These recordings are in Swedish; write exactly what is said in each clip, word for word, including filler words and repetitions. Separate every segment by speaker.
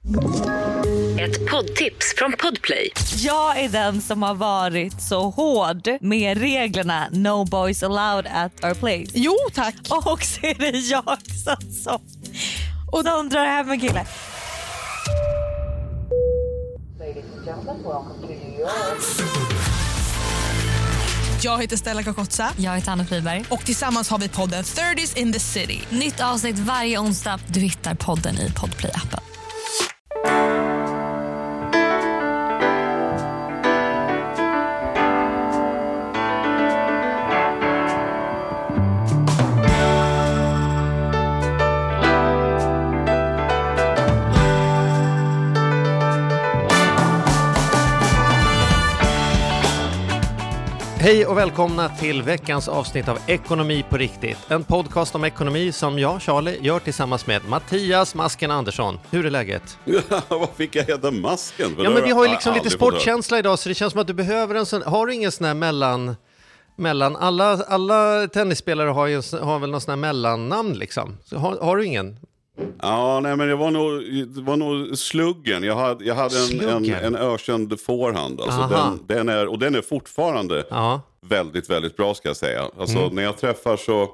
Speaker 1: Ett poddtips från Podplay.
Speaker 2: Jag är den som har varit så hård med reglerna No Boys Allowed at our place.
Speaker 3: Jo, tack.
Speaker 2: Och så är det jag som och de drar hem en kille.
Speaker 3: Jag heter Stella Kakotsa.
Speaker 2: Jag heter Anna Friberg.
Speaker 3: Och tillsammans har vi podden thirties in the City.
Speaker 2: Nytt avsnitt varje onsdag. Du hittar podden i Podplay-appen.
Speaker 4: Hej och välkomna till veckans avsnitt av Ekonomi på riktigt. En podcast om ekonomi som jag, Charlie, gör tillsammans med Mattias Masken Andersson. Hur är läget?
Speaker 5: Ja, vad fick jag heta Masken?
Speaker 4: Ja, men vi har ju liksom lite sportkänsla idag, så det känns som att du behöver en sån... Har du ingen sån här mellan... mellan alla, alla tennisspelare har, ju, har väl någon sån här mellannamn liksom. Så har, har du ingen?
Speaker 5: Ja, nej, men det var nog, det var nog sluggen. Jag hade, jag hade en, en, en ökänd forehand. Alltså den, den är, och den är fortfarande Aha. väldigt, väldigt bra, ska jag säga. Alltså mm. när jag träffar så...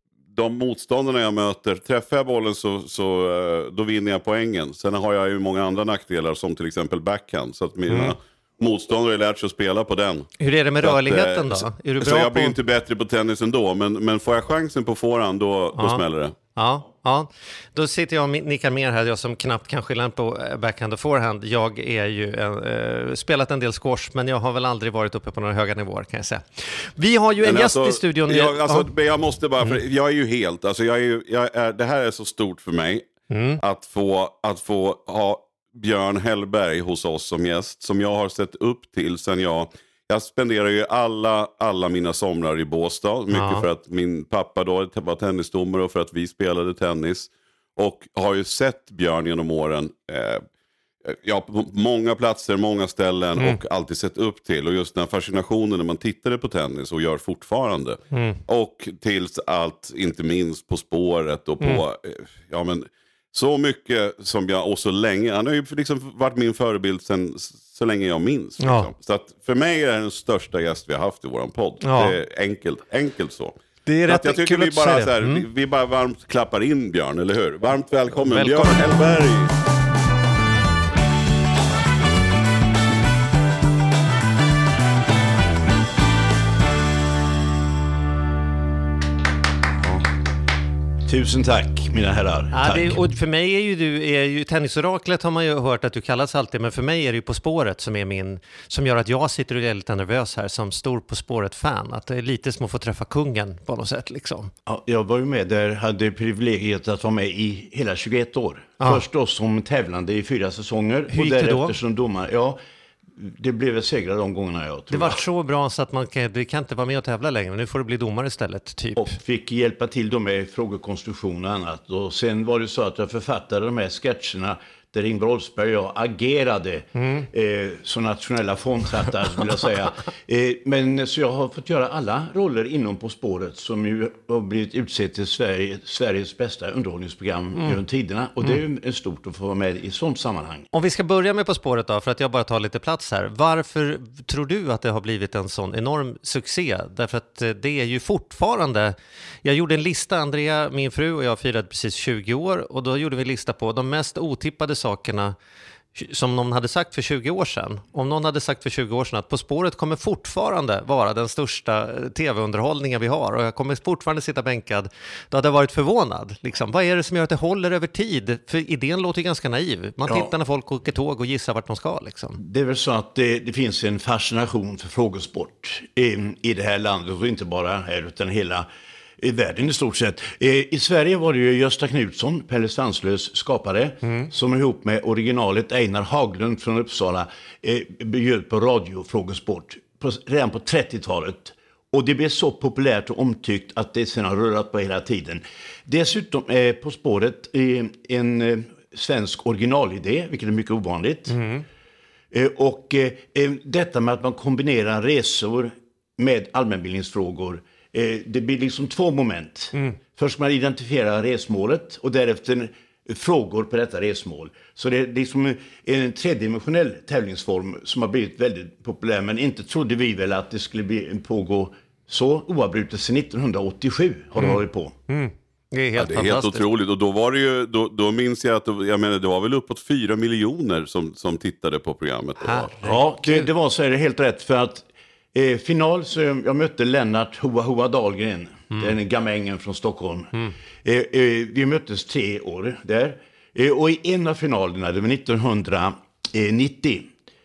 Speaker 5: De motståndarna jag möter, träffar jag bollen så, så då vinner jag poängen. Sen har jag ju många andra nackdelar som till exempel backhand. Så att mina mm. motståndare har lärt sig att spela på den.
Speaker 4: Hur är det med
Speaker 5: så
Speaker 4: rörligheten
Speaker 5: att,
Speaker 4: då? Är du
Speaker 5: så
Speaker 4: bra
Speaker 5: jag
Speaker 4: på...
Speaker 5: blir inte bättre på tennis ändå. Men, men får jag chansen på forehand då, då smäller det.
Speaker 4: Ja, ja, då sitter jag och nickar mer här, jag som knappt kan skilja på backhand och forehand. Jag är ju en, äh, spelat en del squash, men jag har väl aldrig varit uppe på några höga nivåer, kan jag säga. Vi har ju en
Speaker 5: men
Speaker 4: gäst
Speaker 5: alltså,
Speaker 4: i studion.
Speaker 5: Jag, alltså,
Speaker 4: ja.
Speaker 5: jag måste bara, för jag är ju helt, alltså jag är ju, jag är, det här är så stort för mig mm. att, få, att få ha Björn Hellberg hos oss som gäst, som jag har sett upp till sen jag... Jag spenderar ju alla, alla mina somrar i Båstad. Mycket ja. för att min pappa då var tennisdomare och för att vi spelade tennis. Och har ju sett Björn genom åren. Eh, ja, på många platser, många ställen mm. och alltid sett upp till. Och just den här fascinationen när man tittade på tennis och gör fortfarande. Mm. Och tills allt, inte minst På spåret och på... Mm. Eh, ja men... Så mycket som jag, och så länge, han har ju liksom varit min förebild sen, så länge jag minns.
Speaker 4: Ja.
Speaker 5: Liksom. Så att för mig är det den största gäst vi har haft i våran podd. Ja. Det är enkelt, enkelt så.
Speaker 4: Det är rätt,
Speaker 5: jag tycker vi bara, så här, mm. vi, vi bara varmt klappar in Björn, eller hur? Varmt välkommen, välkommen. Björn Hellberg!
Speaker 6: Tusen tack, mina herrar.
Speaker 4: Ja,
Speaker 6: tack.
Speaker 4: Det, och för mig är ju du, är ju, tennisoraklet har man ju hört att du kallas alltid, men för mig är det ju På spåret som är min, som gör att jag sitter och är lite nervös här som stor På spåret-fan. Att det är lite som att få träffa kungen på något sätt liksom.
Speaker 6: Ja, jag var ju med där, hade privilegiet att vara med i hela tjugoett år.
Speaker 4: Ja.
Speaker 6: Först då som tävlande i fyra säsonger.
Speaker 4: Hur
Speaker 6: och
Speaker 4: gick det
Speaker 6: därefter
Speaker 4: då?
Speaker 6: Som domare. Ja, det blev väl segrar de gångerna jag tror.
Speaker 4: Det var så bra så att man kan, vi kan inte vara med och tävla längre. Nu får du bli domare istället, typ.
Speaker 6: Och fick hjälpa till då med frågekonstruktion och annat. Och sen var det så att jag författade de här sketcherna där Ingvar Oldsberg och jag agerade mm. eh, som nationella fondtrattare, vill jag säga. Eh, men så jag har fått göra alla roller inom På spåret, som ju har blivit utsett till Sverige, Sveriges bästa underhållningsprogram mm. genom tiderna. Och det är ju en stort att få vara med i sånt sammanhang.
Speaker 4: Om vi ska börja med På spåret då, för att jag bara tar lite plats här. Varför tror du att det har blivit en sån enorm succé? Därför att det är ju fortfarande... Jag gjorde en lista, Andrea, min fru och jag firade precis tjugo år. Och då gjorde vi en lista på de mest otippade sakerna som någon hade sagt för tjugo år sedan. Om någon hade sagt för tjugo år sedan att På spåret kommer fortfarande vara den största tv-underhållningen vi har och jag kommer fortfarande sitta bänkad, då hade jag varit förvånad. Liksom, vad är det som gör att det håller över tid? För idén låter ju ganska naiv. Man ja. tittar när folk åker tåg och gissar vart de ska. Liksom.
Speaker 6: Det är väl så att det, det finns en fascination för frågesport i, i det här landet och inte bara här utan hela i världen i stort sett. I Sverige var det ju Gösta Knutsson, Pelle Svanslös skapare, mm. som ihop med originalet Einar Haglund från Uppsala bjöd på radiofrågesport på, redan på trettiotalet. Och det blev så populärt och omtyckt att det sedan har rullat på hela tiden. Dessutom är På spåret en svensk originalidé, vilket är mycket ovanligt. Mm. Och detta med att man kombinerar resor med allmänbildningsfrågor, det blir liksom två moment. Mm. Först man identifierar resmålet och därefter frågor på detta resmål. Så det är liksom en tredimensionell tävlingsform som har blivit väldigt populär, men inte trodde vi väl att det skulle bli, pågå så oavbrutet sedan nittonhundraåttiosju har det
Speaker 4: Mm.
Speaker 6: varit på.
Speaker 4: Mm. Det är helt
Speaker 5: Ja, det är helt otroligt. Och då var det ju, då, då minns jag att det, jag menar, det var väl uppåt fyra miljoner som, som tittade på programmet. Då.
Speaker 6: Ja, det, det var så är det helt rätt för att eh, final så jag mötte Lennart Hoa Hoa Dahlgren, mm. den gamängen från Stockholm. Mm. Eh, eh, vi möttes tre år där. Eh, och i en av finalerna, det var nittonhundranittio,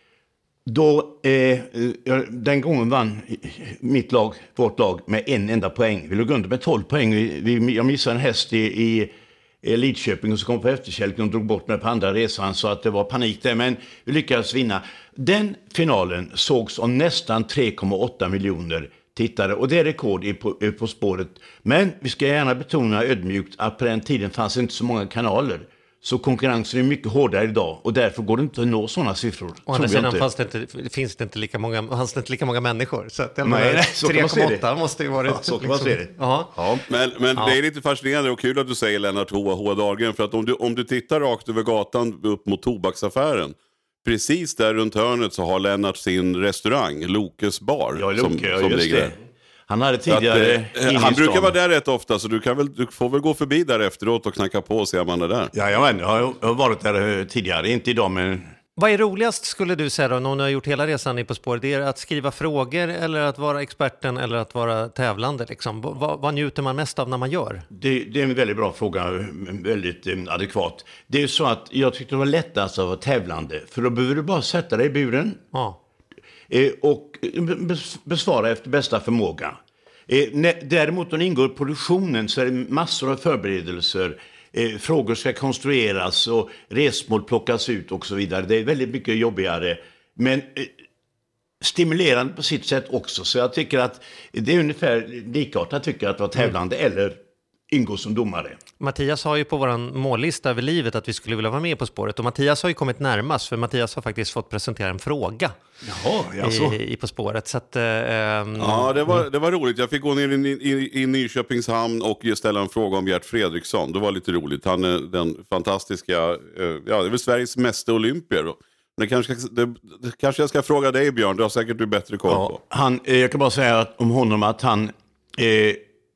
Speaker 6: då, eh, den gången vann mitt lag, vårt lag, med en enda poäng. Vi låg under med tolv poäng. Vi, vi, jag missade en häst i, i, i Lidköping och så kom på efterkälken och drog bort mig på andra resan så att det var panik där. Men vi lyckades vinna. Den finalen sågs av nästan tre komma åtta miljoner tittare och det är rekord i på, på spåret. Men vi ska gärna betona ödmjukt att på den tiden fanns inte så många kanaler. Så konkurrensen är mycket hårdare idag och därför går det inte att nå sådana siffror.
Speaker 4: Å andra sidan fanns det inte, finns det inte lika många, fanns det inte lika många människor. Så att tre komma åtta måste ju vara...
Speaker 6: Ja, så kan man se det.
Speaker 4: Ja.
Speaker 5: Ja. Men, men
Speaker 4: Ja.
Speaker 5: det är lite fascinerande och kul att du säger Lennart Hoa Hoa Dahlgren. För att om du, om du tittar rakt över gatan upp mot tobaksaffären, precis där runt hörnet så har Lennart sin restaurang, Lokes bar.
Speaker 6: Ja, Loke,
Speaker 5: som,
Speaker 6: ja,
Speaker 5: som
Speaker 6: just
Speaker 5: ligger
Speaker 6: det.
Speaker 5: där.
Speaker 6: Han hade
Speaker 5: Så att,
Speaker 6: tidigare...
Speaker 5: eh,
Speaker 6: in i
Speaker 5: han brukar
Speaker 6: stan.
Speaker 5: vara där rätt ofta så du, kan väl, du får väl gå förbi där efteråt och knacka på och se om han är där.
Speaker 6: Ja, jag, vet, jag har- jag har varit där eh, tidigare, inte idag men...
Speaker 4: Vad är roligast skulle du säga då, när du har gjort hela resan i På spåret? Det är att skriva frågor eller att vara experten eller att vara tävlande? Liksom? Vad, vad njuter man mest av när man gör?
Speaker 6: Det, det är en väldigt bra fråga, väldigt eh, adekvat. Det är ju så att jag tyckte det var lättast att vara tävlande. För då behöver du bara sätta dig i buren
Speaker 4: Ja.
Speaker 6: eh, och bes- besvara efter bästa förmåga. Eh, när, däremot när det ingår i produktionen så är det massor av förberedelser. Eh, frågor ska konstrueras och resmål plockas ut och så vidare. Det är väldigt mycket jobbigare. Men... Eh, stimulerande på sitt sätt också. Så jag tycker att det är ungefär likartat tycker jag att vara tävlande mm. eller ingå som domare.
Speaker 4: Mattias har ju på våran mållista över livet att vi skulle vilja vara med På spåret. Och Mattias har ju kommit närmast för Mattias har faktiskt fått presentera en fråga
Speaker 6: Jaha, alltså.
Speaker 4: i, i På spåret. Så att, eh, ehm,
Speaker 5: Ja, det var, det var roligt. Jag fick gå ner i, i, i Nyköpings hamn och ställa en fråga om Gert Fredriksson. Det var lite roligt. Han är den fantastiska, eh, ja, det är väl Sveriges mesta olympier då. Det kanske, det, det kanske jag ska fråga dig Björn, du har säkert du bättre koll på.
Speaker 6: Ja, han, eh, jag kan bara säga att, om honom att han eh,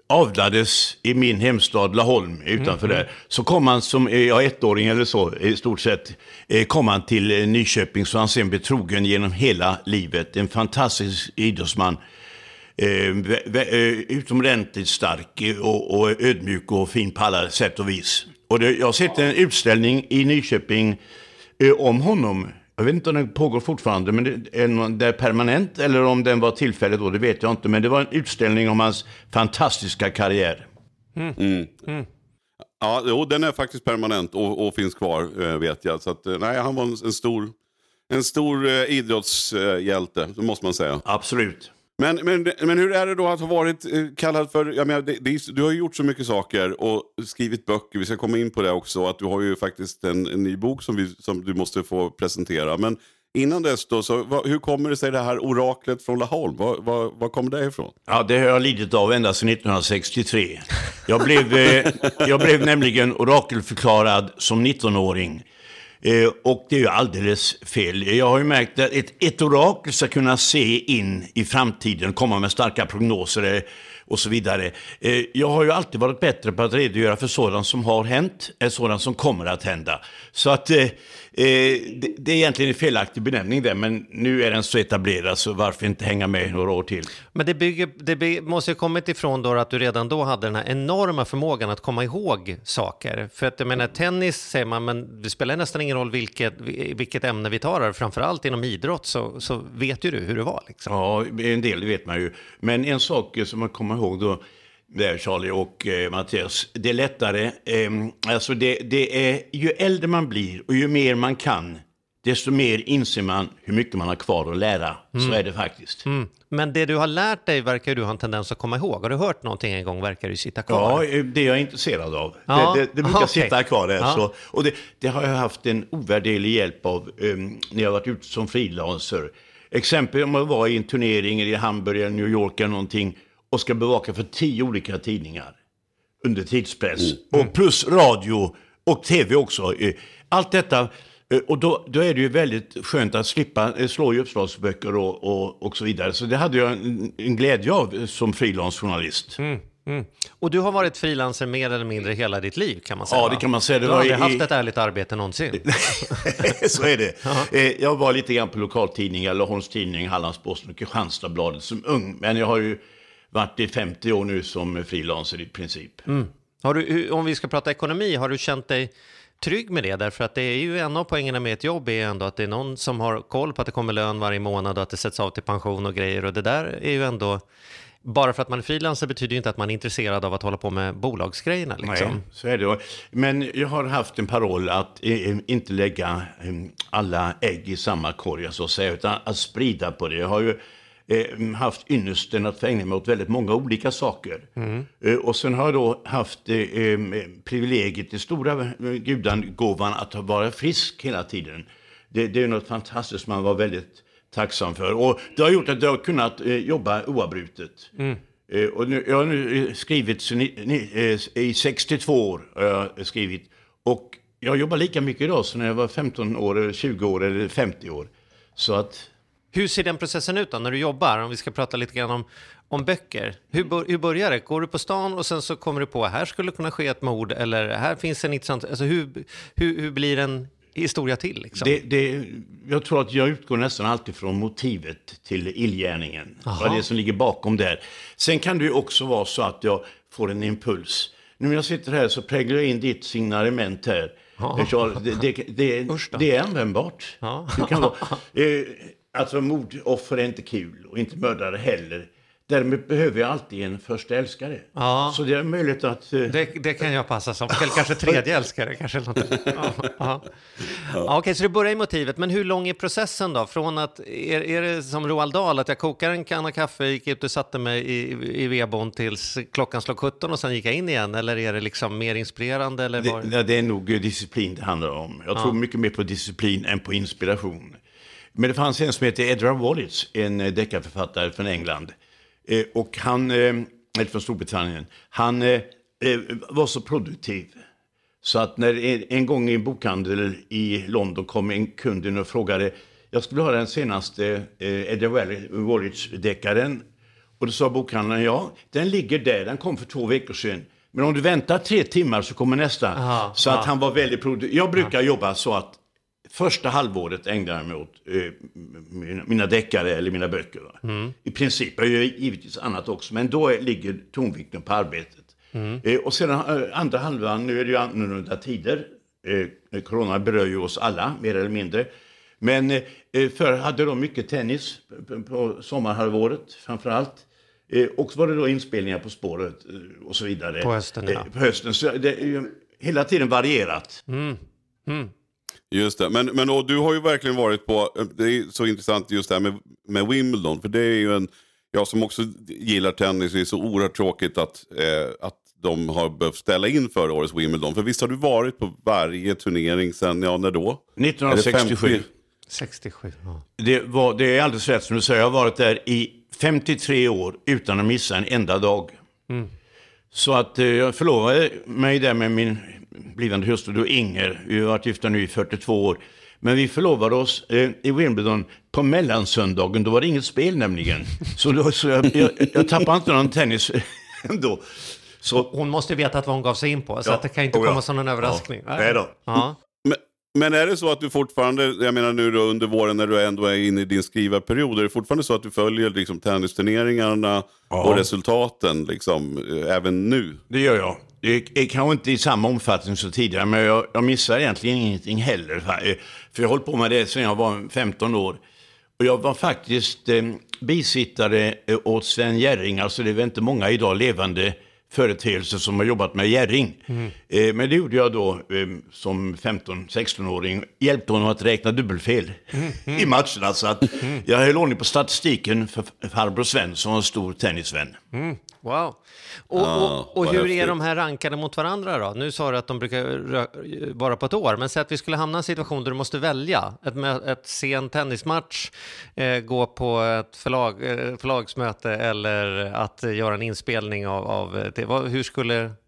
Speaker 6: avlades i min hemstad Laholm utanför mm. där. Så kom han som eh, ja, ettåring eller så i stort sett eh, kom han till eh, Nyköping så han sen betrogen genom hela livet. En fantastisk idrottsman. Eh, vä- vä- eh, utomordentligt stark eh, och, och ödmjuk och fin på alla sätt och vis. Och det, jag har sett en utställning i Nyköping eh, om honom. Jag vet inte om den pågår fortfarande, men det är, någon, det är permanent eller om den var tillfällig då, det vet jag inte. Men det var en utställning om hans fantastiska karriär.
Speaker 5: Mm. Mm. Ja, jo, den är faktiskt permanent och, och finns kvar, eh, vet jag. Så att, eh, nej, han var en, en stor, en stor eh, idrottshjälte, det måste man säga.
Speaker 6: Absolut.
Speaker 5: Men, men, men hur är det då att ha varit eh, kallad för, jag menar, det, det, du har ju gjort så mycket saker och skrivit böcker, vi ska komma in på det också, att du har ju faktiskt en, en ny bok som, vi, som du måste få presentera. Men innan dess då, så, vad, hur kommer det sig det här oraklet från Laholm? Vad, vad, vad kommer det ifrån?
Speaker 6: Ja, det har jag lidit av ända sedan nittonhundrasextiotre. Jag blev, eh, jag blev nämligen orakelförklarad som nittonåring. Eh, och det är ju alldeles fel. Jag har ju märkt att ett, ett orakel ska kunna se in i framtiden, komma med starka prognoser eh, och så vidare. Eh, jag har ju alltid varit bättre på att redogöra för sådant som har hänt än sådant som kommer att hända. Så att eh, det, det är egentligen en felaktig benämning där, men nu är den så etablerad så varför inte hänga med några år till.
Speaker 4: Men det, bygger, det by, måste ju kommit ifrån då att du redan då hade den här enorma förmågan att komma ihåg saker. För att jag menar, tennis säger man, men det spelar nästan ingen roll vilket, vilket ämne vi tar. Framförallt inom idrott så, så vet ju du hur det var. Liksom.
Speaker 6: Ja, en del vet man ju. Men en sak som man kommer ihåg då, där Charlie och eh, Mattias, det är lättare. Eh, alltså det, det är, ju äldre man blir och ju mer man kan, desto mer inser man hur mycket man har kvar att lära. Mm. Så är det faktiskt.
Speaker 4: Mm. Men det du har lärt dig verkar du ha en tendens att komma ihåg. Har du hört någonting en gång verkar du sitta kvar?
Speaker 6: Ja, det är jag intresserad av.
Speaker 4: Ja.
Speaker 6: Det, det, det brukar
Speaker 4: Okay.
Speaker 6: sitta kvar där.
Speaker 4: Ja.
Speaker 6: Så. Och det, det har jag haft en ovärderlig hjälp av um, när jag varit ute som frilanser. Exempel om jag var i en turnering i Hamburg eller New York eller någonting och ska bevaka för tio olika tidningar under tidspress. Mm. Och plus radio Och tv också. Allt detta, och då, då är det ju väldigt skönt att slippa slå i uppslagsböcker och, och, och så vidare. Så det hade jag en, en glädje av som frilansjournalist.
Speaker 4: Mm. Mm. Och du har varit frilanser mer eller mindre hela ditt liv, kan man säga.
Speaker 6: Ja, det kan man säga. Det
Speaker 4: du har aldrig
Speaker 6: i...
Speaker 4: haft ett ärligt arbete någonsin.
Speaker 6: Så är det. Uh-huh. Jag var lite grann på lokaltidningar, Laholms tidning, Hallandsposten och Kristianstadsbladet som ung. Men jag har ju varit i femtio år nu som frilanser i princip.
Speaker 4: Mm. Har du, om vi ska prata ekonomi, har du känt dig trygg med det? Därför att det är ju en av poängerna med ett jobb är ändå att det är någon som har koll på att det kommer lön varje månad och att det sätts av till pension och grejer. Och det där är ju ändå... Bara för att man är frilansare betyder ju inte att man är intresserad av att hålla på med bolagsgrejerna. Liksom.
Speaker 6: Nej, så är det. Men jag har haft en paroll att eh, inte lägga eh, alla ägg i samma korg, så att säga, utan att sprida på det. Jag har ju eh, haft ynnesten att ägna mig åt väldigt många olika saker. Mm. Eh, och sen har jag då haft eh, privilegiet, det stora eh, gudangåvan att vara frisk hela tiden. Det, det är något fantastiskt, man var väldigt... tacksam för. Och det har gjort att jag har kunnat eh, jobba oavbrutet. Mm. Eh, och nu, jag har nu skrivit så ni, ni, eh, i sextiotvå år har jag skrivit. Och jag jobbar lika mycket idag som när jag var femton år, eller tjugo år eller femtio år. Så att...
Speaker 4: Hur ser den processen ut då när du jobbar? Om vi ska prata lite grann om, om böcker. Hur, hur börjar det? Går du på stan och sen så kommer du på här skulle kunna ske ett mord eller här finns en intressant... Alltså hur, hur, hur blir en historia till? Liksom?
Speaker 6: Det, det, jag tror att jag utgår nästan alltid från motivet till illgärningen. Vad det är som ligger bakom där. Sen kan det ju också vara så att jag får en impuls. Nu när jag sitter här så präglar jag in ditt signalement här. Det, det, det, det är användbart. Det kan vara, eh, alltså mordoffer är inte kul och inte mördare heller. Därmed behöver jag alltid en första älskare. Ja. Så det är möjligt att... Uh...
Speaker 4: Det, det kan jag passa som. Eller kanske tredje älskare. Kanske något. Ja. Ja. Ja, okej, så det börjar i motivet. Men hur lång är processen då? Från att, är, är det som Roald Dahl, att jag kokar en kanna kaffe, gick ut och satte mig i, i vedbon tills klockan slog sjutton och sen gick jag in igen? Eller är det liksom mer inspirerande? Eller var...
Speaker 6: det, det är nog disciplin det handlar om. Jag tror ja. mycket mer på disciplin än på inspiration. Men det fanns en som heter Edgar Wallace, en deckarförfattare från England. Eh, och han, eh, eller från Storbritannien, han eh, var så produktiv så att när en, en gång i en bokhandel i London kom en kund in och frågade, jag skulle ha den senaste eh, Edgar Wallace-deckaren, och då sa bokhandlaren, ja, den ligger där, den kom för två veckor sedan, men om du väntar tre timmar så kommer nästa. Aha, så aha. att han var väldigt produktiv. Jag brukar aha. jobba så att första halvåret ägnar jag mig åt eh, mina, mina deckare eller mina böcker. Mm. I princip, jag gör givetvis annat också, men då är, ligger tonvikten på arbetet. Mm. Eh, och sedan eh, andra halvan, nu är det ju annorlunda tider. Eh, corona berör ju oss alla, mer eller mindre. Men eh, förr hade de mycket tennis på, på sommarhalvåret framförallt. Eh, och så var det då inspelningar på spåret eh, och så vidare.
Speaker 4: På hösten, ja.
Speaker 6: Eh, på hösten, så det är ju hela tiden varierat.
Speaker 4: Mm. Mm.
Speaker 5: Just det, men, men och du har ju verkligen varit på, det är så intressant just det här med, med Wimbledon, för det är ju en, jag som också gillar tennis, det är så oerhört tråkigt att, eh, att de har behövt ställa in förra årets Wimbledon, för visst har du varit på varje turnering sen, ja när då?
Speaker 6: nittonhundrasextiosju.
Speaker 4: sextiosju, ja.
Speaker 6: Det, var, det är alldeles rätt som du säger, jag har varit där i femtiotre år utan att missa en enda dag. Mm. Så att eh, jag förlovade mig där med min blivande hustru då Inger. Vi har varit gifta nu i fyrtiotvå år. Men vi förlovade oss eh, i Wimbledon på mellansöndagen. Då var det inget spel nämligen. Så, då, så jag, jag, jag tappade inte någon tennis ändå. Så,
Speaker 4: hon måste veta att vad hon gav sig in på. Så ja, att det kan inte komma ja. som en överraskning.
Speaker 6: Ja, nej då.
Speaker 4: Ja.
Speaker 5: Men, men är det så att du fortfarande, jag menar nu då under våren när du ändå är inne i din skrivarperiod, är det fortfarande så att du följer liksom tennisturneringarna ja. och resultaten liksom, även nu?
Speaker 6: Det gör jag. Det är kanske inte i samma omfattning som tidigare, men jag, jag missar egentligen ingenting heller. För jag har hållit på med det sedan jag var femton år. Och jag var faktiskt eh, bisittare åt Sven Jerring, alltså det är väl inte många idag levande företeelser som har jobbat med Jerring. Mm. Eh, men det gjorde jag då eh, som femton-sexton-åring. Hjälpte honom att räkna dubbelfel mm. Mm. i matcherna. Så att mm. jag höll ordning på statistiken för farbror Sven som var en stor tennisvän.
Speaker 4: Mm. Wow. Och, ah, och, och hur är de här rankade mot varandra då? Nu sa du att de brukar vara på ett år, men säg att vi skulle hamna i en situation där du måste välja ett, ett sen tennismatch, eh, gå på ett förlag, förlagsmöte eller att göra en inspelning av, av det. Hur skulle...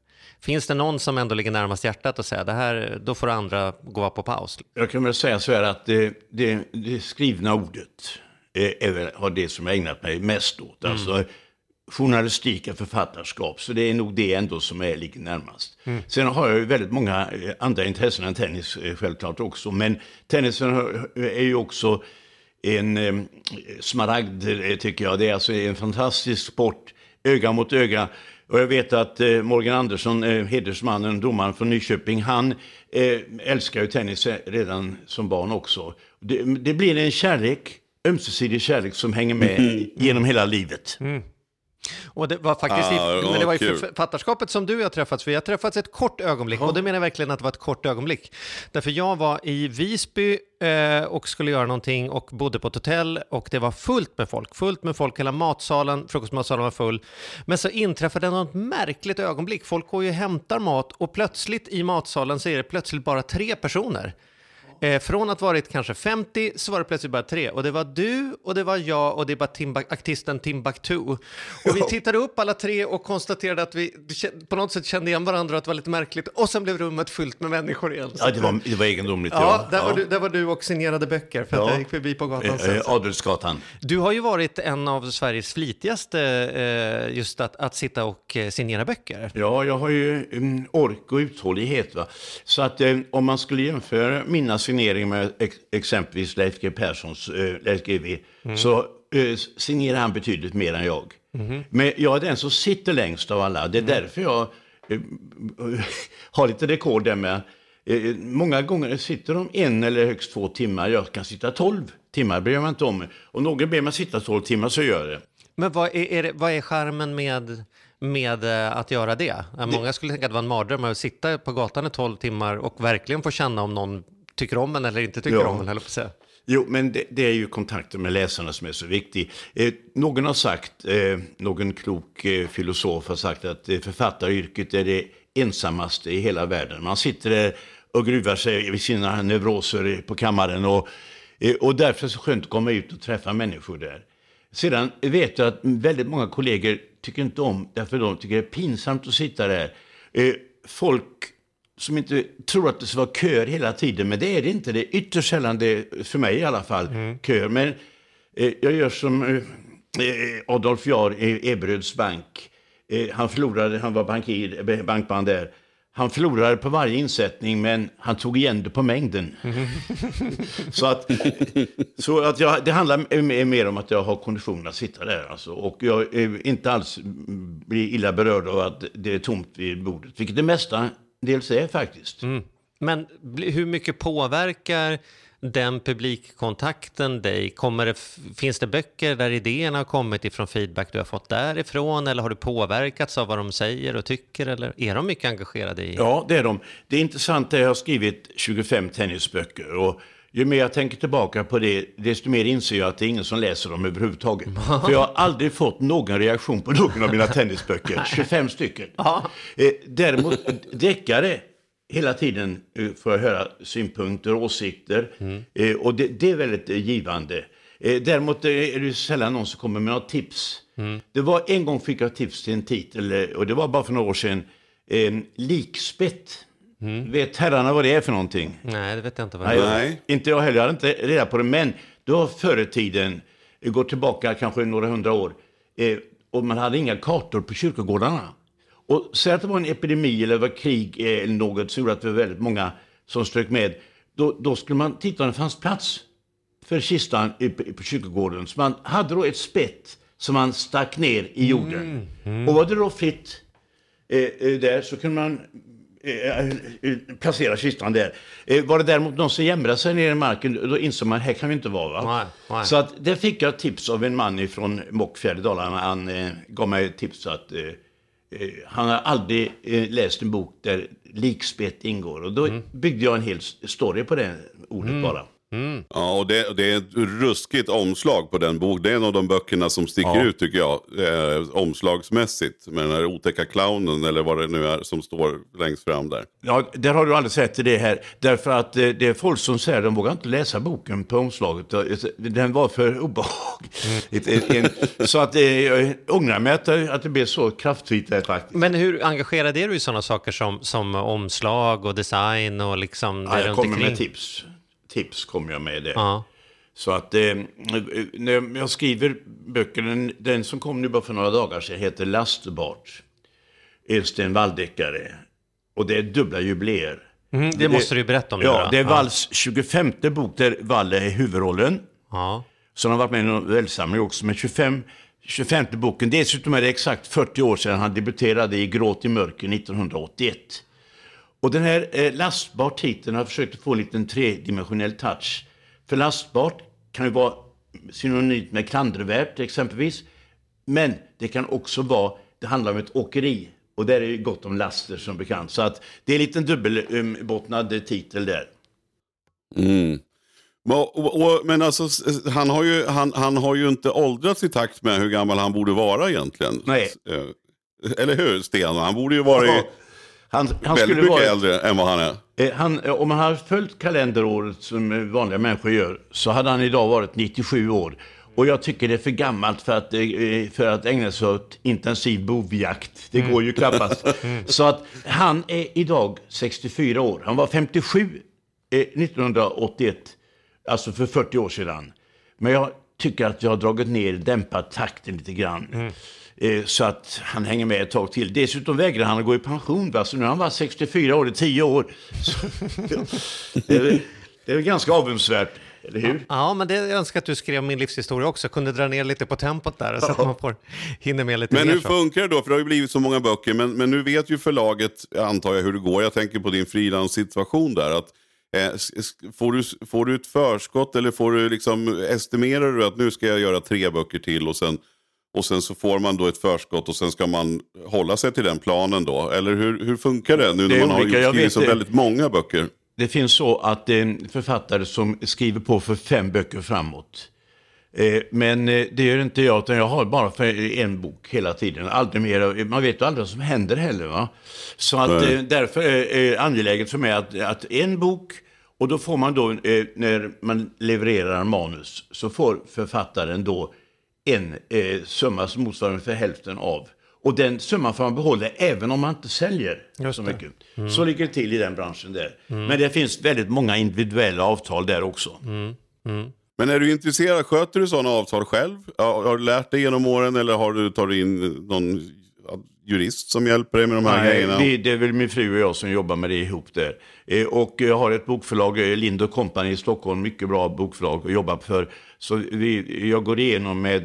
Speaker 4: Finns det någon som ändå ligger närmast hjärtat och säger det här, då får andra gå på paus?
Speaker 6: Jag kan väl säga så här att det, det, det skrivna ordet är väl, har det som jag ägnat mig mest åt. Mm. Alltså journalistik och författarskap. Så det är nog det ändå som är ligger närmast. Mm. Sen har jag ju väldigt många andra intressen än tennis självklart också. Men tennisen är ju också en eh, smaragd tycker jag. Det är alltså en fantastisk sport, öga mot öga. Och jag vet att eh, Morgan Andersson, eh, hedersmannen, domaren från Nyköping, han eh, älskar ju tennis redan som barn också. Det, det blir en kärlek, ömsesidig kärlek som hänger med mm. genom hela livet. Mm.
Speaker 4: Och det var faktiskt
Speaker 5: ah,
Speaker 4: i, men det var ju författarskapet som du och jag träffats, för jag träffats ett kort ögonblick ja. och det menar jag verkligen att det var ett kort ögonblick. Därför jag var i Visby eh, och skulle göra någonting och bodde på ett hotell och det var fullt med folk, fullt med folk, hela matsalen, frukostmatsalen var full. Men så inträffade något märkligt ögonblick. Folk går ju och hämtar mat och plötsligt i matsalen så är det plötsligt bara tre personer. Eh, från att varit kanske femtio så var det plötsligt bara tre. Och det var du och det var jag och det var Timba- artisten Timbuktu. Och vi tittade upp alla tre och konstaterade att vi på något sätt kände igen varandra och att det var lite märkligt. Och sen blev rummet fullt med människor igen.
Speaker 6: Ja, det var, det var egendomligt.
Speaker 4: Ja,
Speaker 6: ja.
Speaker 4: Där,
Speaker 6: ja.
Speaker 4: Var du, där var du och signerade böcker för att ja. jag gick förbi på gatan.
Speaker 6: Eh, eh, Adelsgatan.
Speaker 4: Du har ju varit en av Sveriges flitigaste eh, just att, att sitta och eh, signera böcker.
Speaker 6: Ja, jag har ju um, ork och uthållighet. Va? Så att eh, om man skulle jämföra mina signering med ex- exempelvis Leif G. Perssons äh, Leif G W mm. så äh, signerar han betydligt mer än jag. Mm. Men jag är den som sitter längst av alla. Det är mm. därför jag äh, äh, har lite rekord där med. Äh, många gånger sitter de en eller högst två timmar. Jag kan sitta tolv timmar, bryr jag mig inte om. Och någon ber mig sitta tolv timmar så gör det.
Speaker 4: Men vad är, är det, vad är charmen med... med att göra det? Många skulle tänka att det var en mardröm att sitta på gatan i tolv timmar och verkligen få känna om någon tycker om en eller inte tycker ja. om en, eller på sig.
Speaker 6: Jo, men det, det är ju kontakten med läsarna som är så viktig. Eh, någon har sagt, eh, någon klok eh, filosof har sagt att eh, författaryrket är det ensammaste i hela världen. Man sitter där och gruvar sig vid sina neuroser på kammaren och, eh, och därför är det så skönt att komma ut och träffa människor där. Sedan vet jag att väldigt många kollegor tycker inte om, därför de tycker det är pinsamt att sitta där. Eh, folk som inte tror att det ska vara köer hela tiden, men det är det inte. Det är ytterst sällan det, för mig i alla fall, mm. köer. Men eh, jag gör som eh, Adolf Jahr i Eberöds bank. Eh, han förlorade, han var bankir, bankman där. Han förlorade på varje insättning, men han tog igen det på mängden. Mm. så att, så att jag, det handlar mer om att jag har kondition att sitta där. Alltså, och jag är inte alls blir illa berörd av att det är tomt vid bordet. Vilket det mesta dels är faktiskt. Mm.
Speaker 4: Men hur mycket påverkar den publikkontakten dig? Kommer det, finns det böcker där idéerna har kommit ifrån feedback du har fått därifrån? Eller har du påverkats av vad de säger och tycker? Eller är de mycket engagerade i?
Speaker 6: Ja, det är de. Det är intressant att jag har skrivit tjugofem tennisböcker. Och ju mer jag tänker tillbaka på det, desto mer inser jag att det är ingen som läser dem överhuvudtaget. För jag har aldrig fått någon reaktion på någon av mina tennisböcker. tjugofem stycken. Eh, däremot deckare. Hela tiden får jag höra synpunkter och åsikter. Mm. Eh, och det, det är väldigt eh, givande. Eh, däremot är det sällan någon som kommer med något tips. Mm. Det var en gång fick jag tips till en titel. Och det var bara för några år sedan. Eh, likspett. Mm. Vet herrarna vad det är för någonting?
Speaker 4: Nej, det vet jag inte vad det är.
Speaker 5: Nej.
Speaker 6: Inte jag heller. Jag hade inte reda på det. Men då har förr i tiden, går tillbaka kanske några hundra år. Eh, och man hade inga kartor på kyrkogårdarna. Och säg att det var en epidemi eller var krig eller något så gjorde att det var väldigt många som strök med. Då, då skulle man titta om det fanns plats för kistan på kyrkogården. Så man hade då ett spett som man stack ner i jorden. Mm, mm. Och var det då fritt eh, där så kunde man eh, placera kistan där. Eh, var det däremot någon som jämrade sig ner i marken, då insåg man här kan vi inte vara. Va? Nej, nej. Så att där fick jag tips av en man från Mockfjärd i Dalarna. Han eh, gav mig tips att... Eh, Han har aldrig eh, läst en bok där likspett ingår. Och då mm. byggde jag en hel story på det ordet mm. bara.
Speaker 5: Mm. Ja, och det, det är ett ruskigt omslag på den bok. Det är en av de böckerna som sticker ja. ut tycker jag, eh, omslagsmässigt. Med den här otäcka clownen eller vad det nu är som står längst fram där.
Speaker 6: Ja, där har du alldeles rätt i det här. Därför att eh, det är folk som säger att de vågar inte läsa boken på omslaget. Den var för obehaglig. Mm. Så att eh, jag ångrar mig att, att det blev så kraftfullt där faktiskt.
Speaker 4: Men hur engagerad är du i sådana saker som, som omslag och design och liksom
Speaker 6: ja, jag kommer med tips. Tips kommer jag med det.
Speaker 4: Ja.
Speaker 6: Så att eh, när jag skriver böcker, den, den som kom nu bara för några dagar sedan heter Lastbart. Sten Waldeckare. Och det är dubbla jubileer.
Speaker 4: Mm, det, det måste du berätta om.
Speaker 6: Ja,
Speaker 4: nu
Speaker 6: det är Walls tjugofemte bok där Wall är huvudrollen.
Speaker 4: Ja.
Speaker 6: Så han har varit med i en välsamling också med tjugofem, tjugofemte boken. Dessutom är det exakt fyrtio år sedan han debuterade i Gråt i mörker nittonhundraåttioett. Och den här eh, lastbart titeln har försökt få en liten tredimensionell touch. För lastbart kan ju vara synonymt med klandervärt exempelvis. Men det kan också vara, det handlar om ett åkeri. Och där är ju gott om laster som bekant. Så att det är en liten dubbelbottnad um, titel där.
Speaker 5: Mm. Och, och, och, men alltså, han har, ju, han, han har ju inte åldrats i takt med hur gammal han borde vara egentligen.
Speaker 6: Nej.
Speaker 5: Eller hur, Sten? Han borde ju vara i...
Speaker 6: Han, han
Speaker 5: väldigt
Speaker 6: skulle
Speaker 5: mycket
Speaker 6: vara
Speaker 5: äldre än vad han är.
Speaker 6: Eh, han, om han hade följt kalenderåret som vanliga människor gör så hade han idag varit nittiosju år. Och jag tycker det är för gammalt för att, eh, för att ägna sig åt intensiv bovjakt. Det går ju knappast. Så att han är idag sextiofyra år. Han var femtiosju eh, nittonhundraåttioett. Alltså för fyrtio år sedan. Men jag tycker att jag har dragit ner dämpat takten lite grann. Mm. Så att han hänger med ett tag till. Dessutom vägrar han att gå i pension. Va? Så nu har han varit sextiofyra år i tio år. Så, det, är, det är ganska avundsvärt, eller hur?
Speaker 4: Ja, men det jag önskar att du skrev min livshistoria också. Jag kunde dra ner lite på tempot där så att man får hinna med lite
Speaker 5: men
Speaker 4: mer.
Speaker 5: Men hur funkar det då? För det har ju blivit så många böcker. Men, men nu vet ju förlaget, antar jag, hur det går. Jag tänker på din frilanssituation där. Att, eh, får, du, får du ett förskott eller får du liksom, estimerar du att nu ska jag göra tre böcker till och sen... Och sen så får man då ett förskott och sen ska man hålla sig till den planen då. Eller hur, hur funkar det nu när man har skrivit så det. väldigt många böcker?
Speaker 6: Det finns så att det är en författare som skriver på för fem böcker framåt. Eh, men eh, det gör inte jag, utan jag har bara för en bok hela tiden. Aldrig mer, man vet ju aldrig vad som händer heller, va? Så att, eh, därför är det angeläget för mig att, att en bok, och då får man då, eh, när man levererar en manus, så får författaren då en eh, summa som motsvarar för hälften av. Och den summan får man behålla även om man inte säljer så mycket. Mm. Så ligger det till i den branschen där. Mm. Men det finns väldigt många individuella avtal där också.
Speaker 4: Mm. Mm.
Speaker 5: Men är du intresserad, sköter du sådana avtal själv? Har du lärt dig genom åren eller har du tagit in någon jurist som hjälper dig med de här
Speaker 6: Nej,
Speaker 5: grejerna?
Speaker 6: Det, det är väl min fru och jag som jobbar med det ihop där. Eh, och jag har ett bokförlag, Lind och Company i Stockholm, mycket bra bokförlag att jobba för. Så vi, jag går igenom med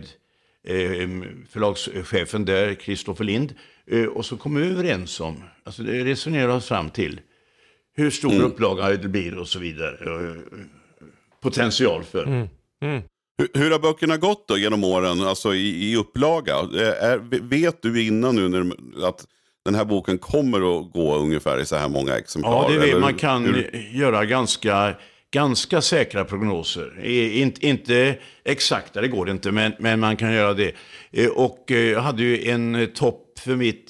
Speaker 6: eh, förlagschefen där, Kristoffer Lind, eh, och så kommer vi överens om, alltså det resonerar oss fram till hur stor mm. upplaga det blir och så vidare. Eh, potential för. Mm.
Speaker 4: Mm.
Speaker 5: Hur, hur har böckerna gått då genom åren, alltså i, i upplaga? Är, vet du innan nu när, att den här boken kommer att gå ungefär i så här många exemplar?
Speaker 6: Ja, det vet
Speaker 5: eller,
Speaker 6: man kan hur... göra ganska, ganska säkra prognoser. Inte, inte exakta, det går inte, men, men man kan göra det. Och jag hade ju en topp för mitt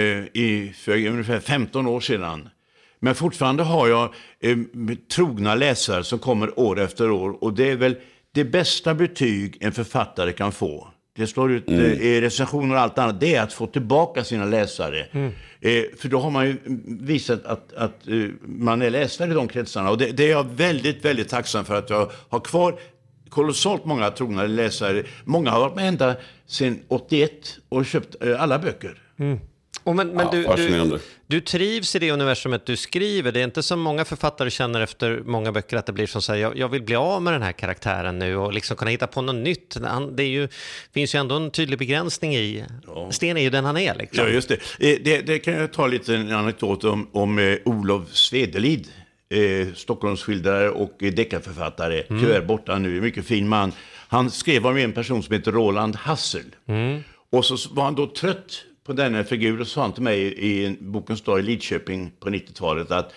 Speaker 6: i, för ungefär femton år sedan. Men fortfarande har jag eh, trogna läsare som kommer år efter år. Och det är väl det bästa betyg en författare kan få. Det slår ut mm. eh, recensioner och allt annat. Det är att få tillbaka sina läsare. Mm. Eh, för då har man ju visat att, att eh, man är läsare i de kretsarna. Och det, det är jag väldigt, väldigt tacksam för att jag har kvar kolossalt många trogna läsare. Många har varit med ända sedan åttioett och köpt eh, alla böcker.
Speaker 4: Mm. Och men, men ja, du, du, du trivs i det universumet du skriver. Det är inte som många författare känner efter många böcker att det blir som så här, jag, jag vill bli av med den här karaktären nu och liksom kunna hitta på något nytt. Det är ju, finns ju ändå en tydlig begränsning i. Ja. Sten är ju den han är. Liksom.
Speaker 6: Ja, just det. det. Det kan jag ta lite en anekdot om, om eh, Olof Svedelid, eh, Stockholmsskildrare och eh, deckarförfattare. Mm. Tyvärr borta nu, mycket fin man. Han skrev om en person som heter Roland Hassel. Mm. Och så var han då trött på denna figur och sa han till mig i en bokens dag i Lidköping på nittiotalet att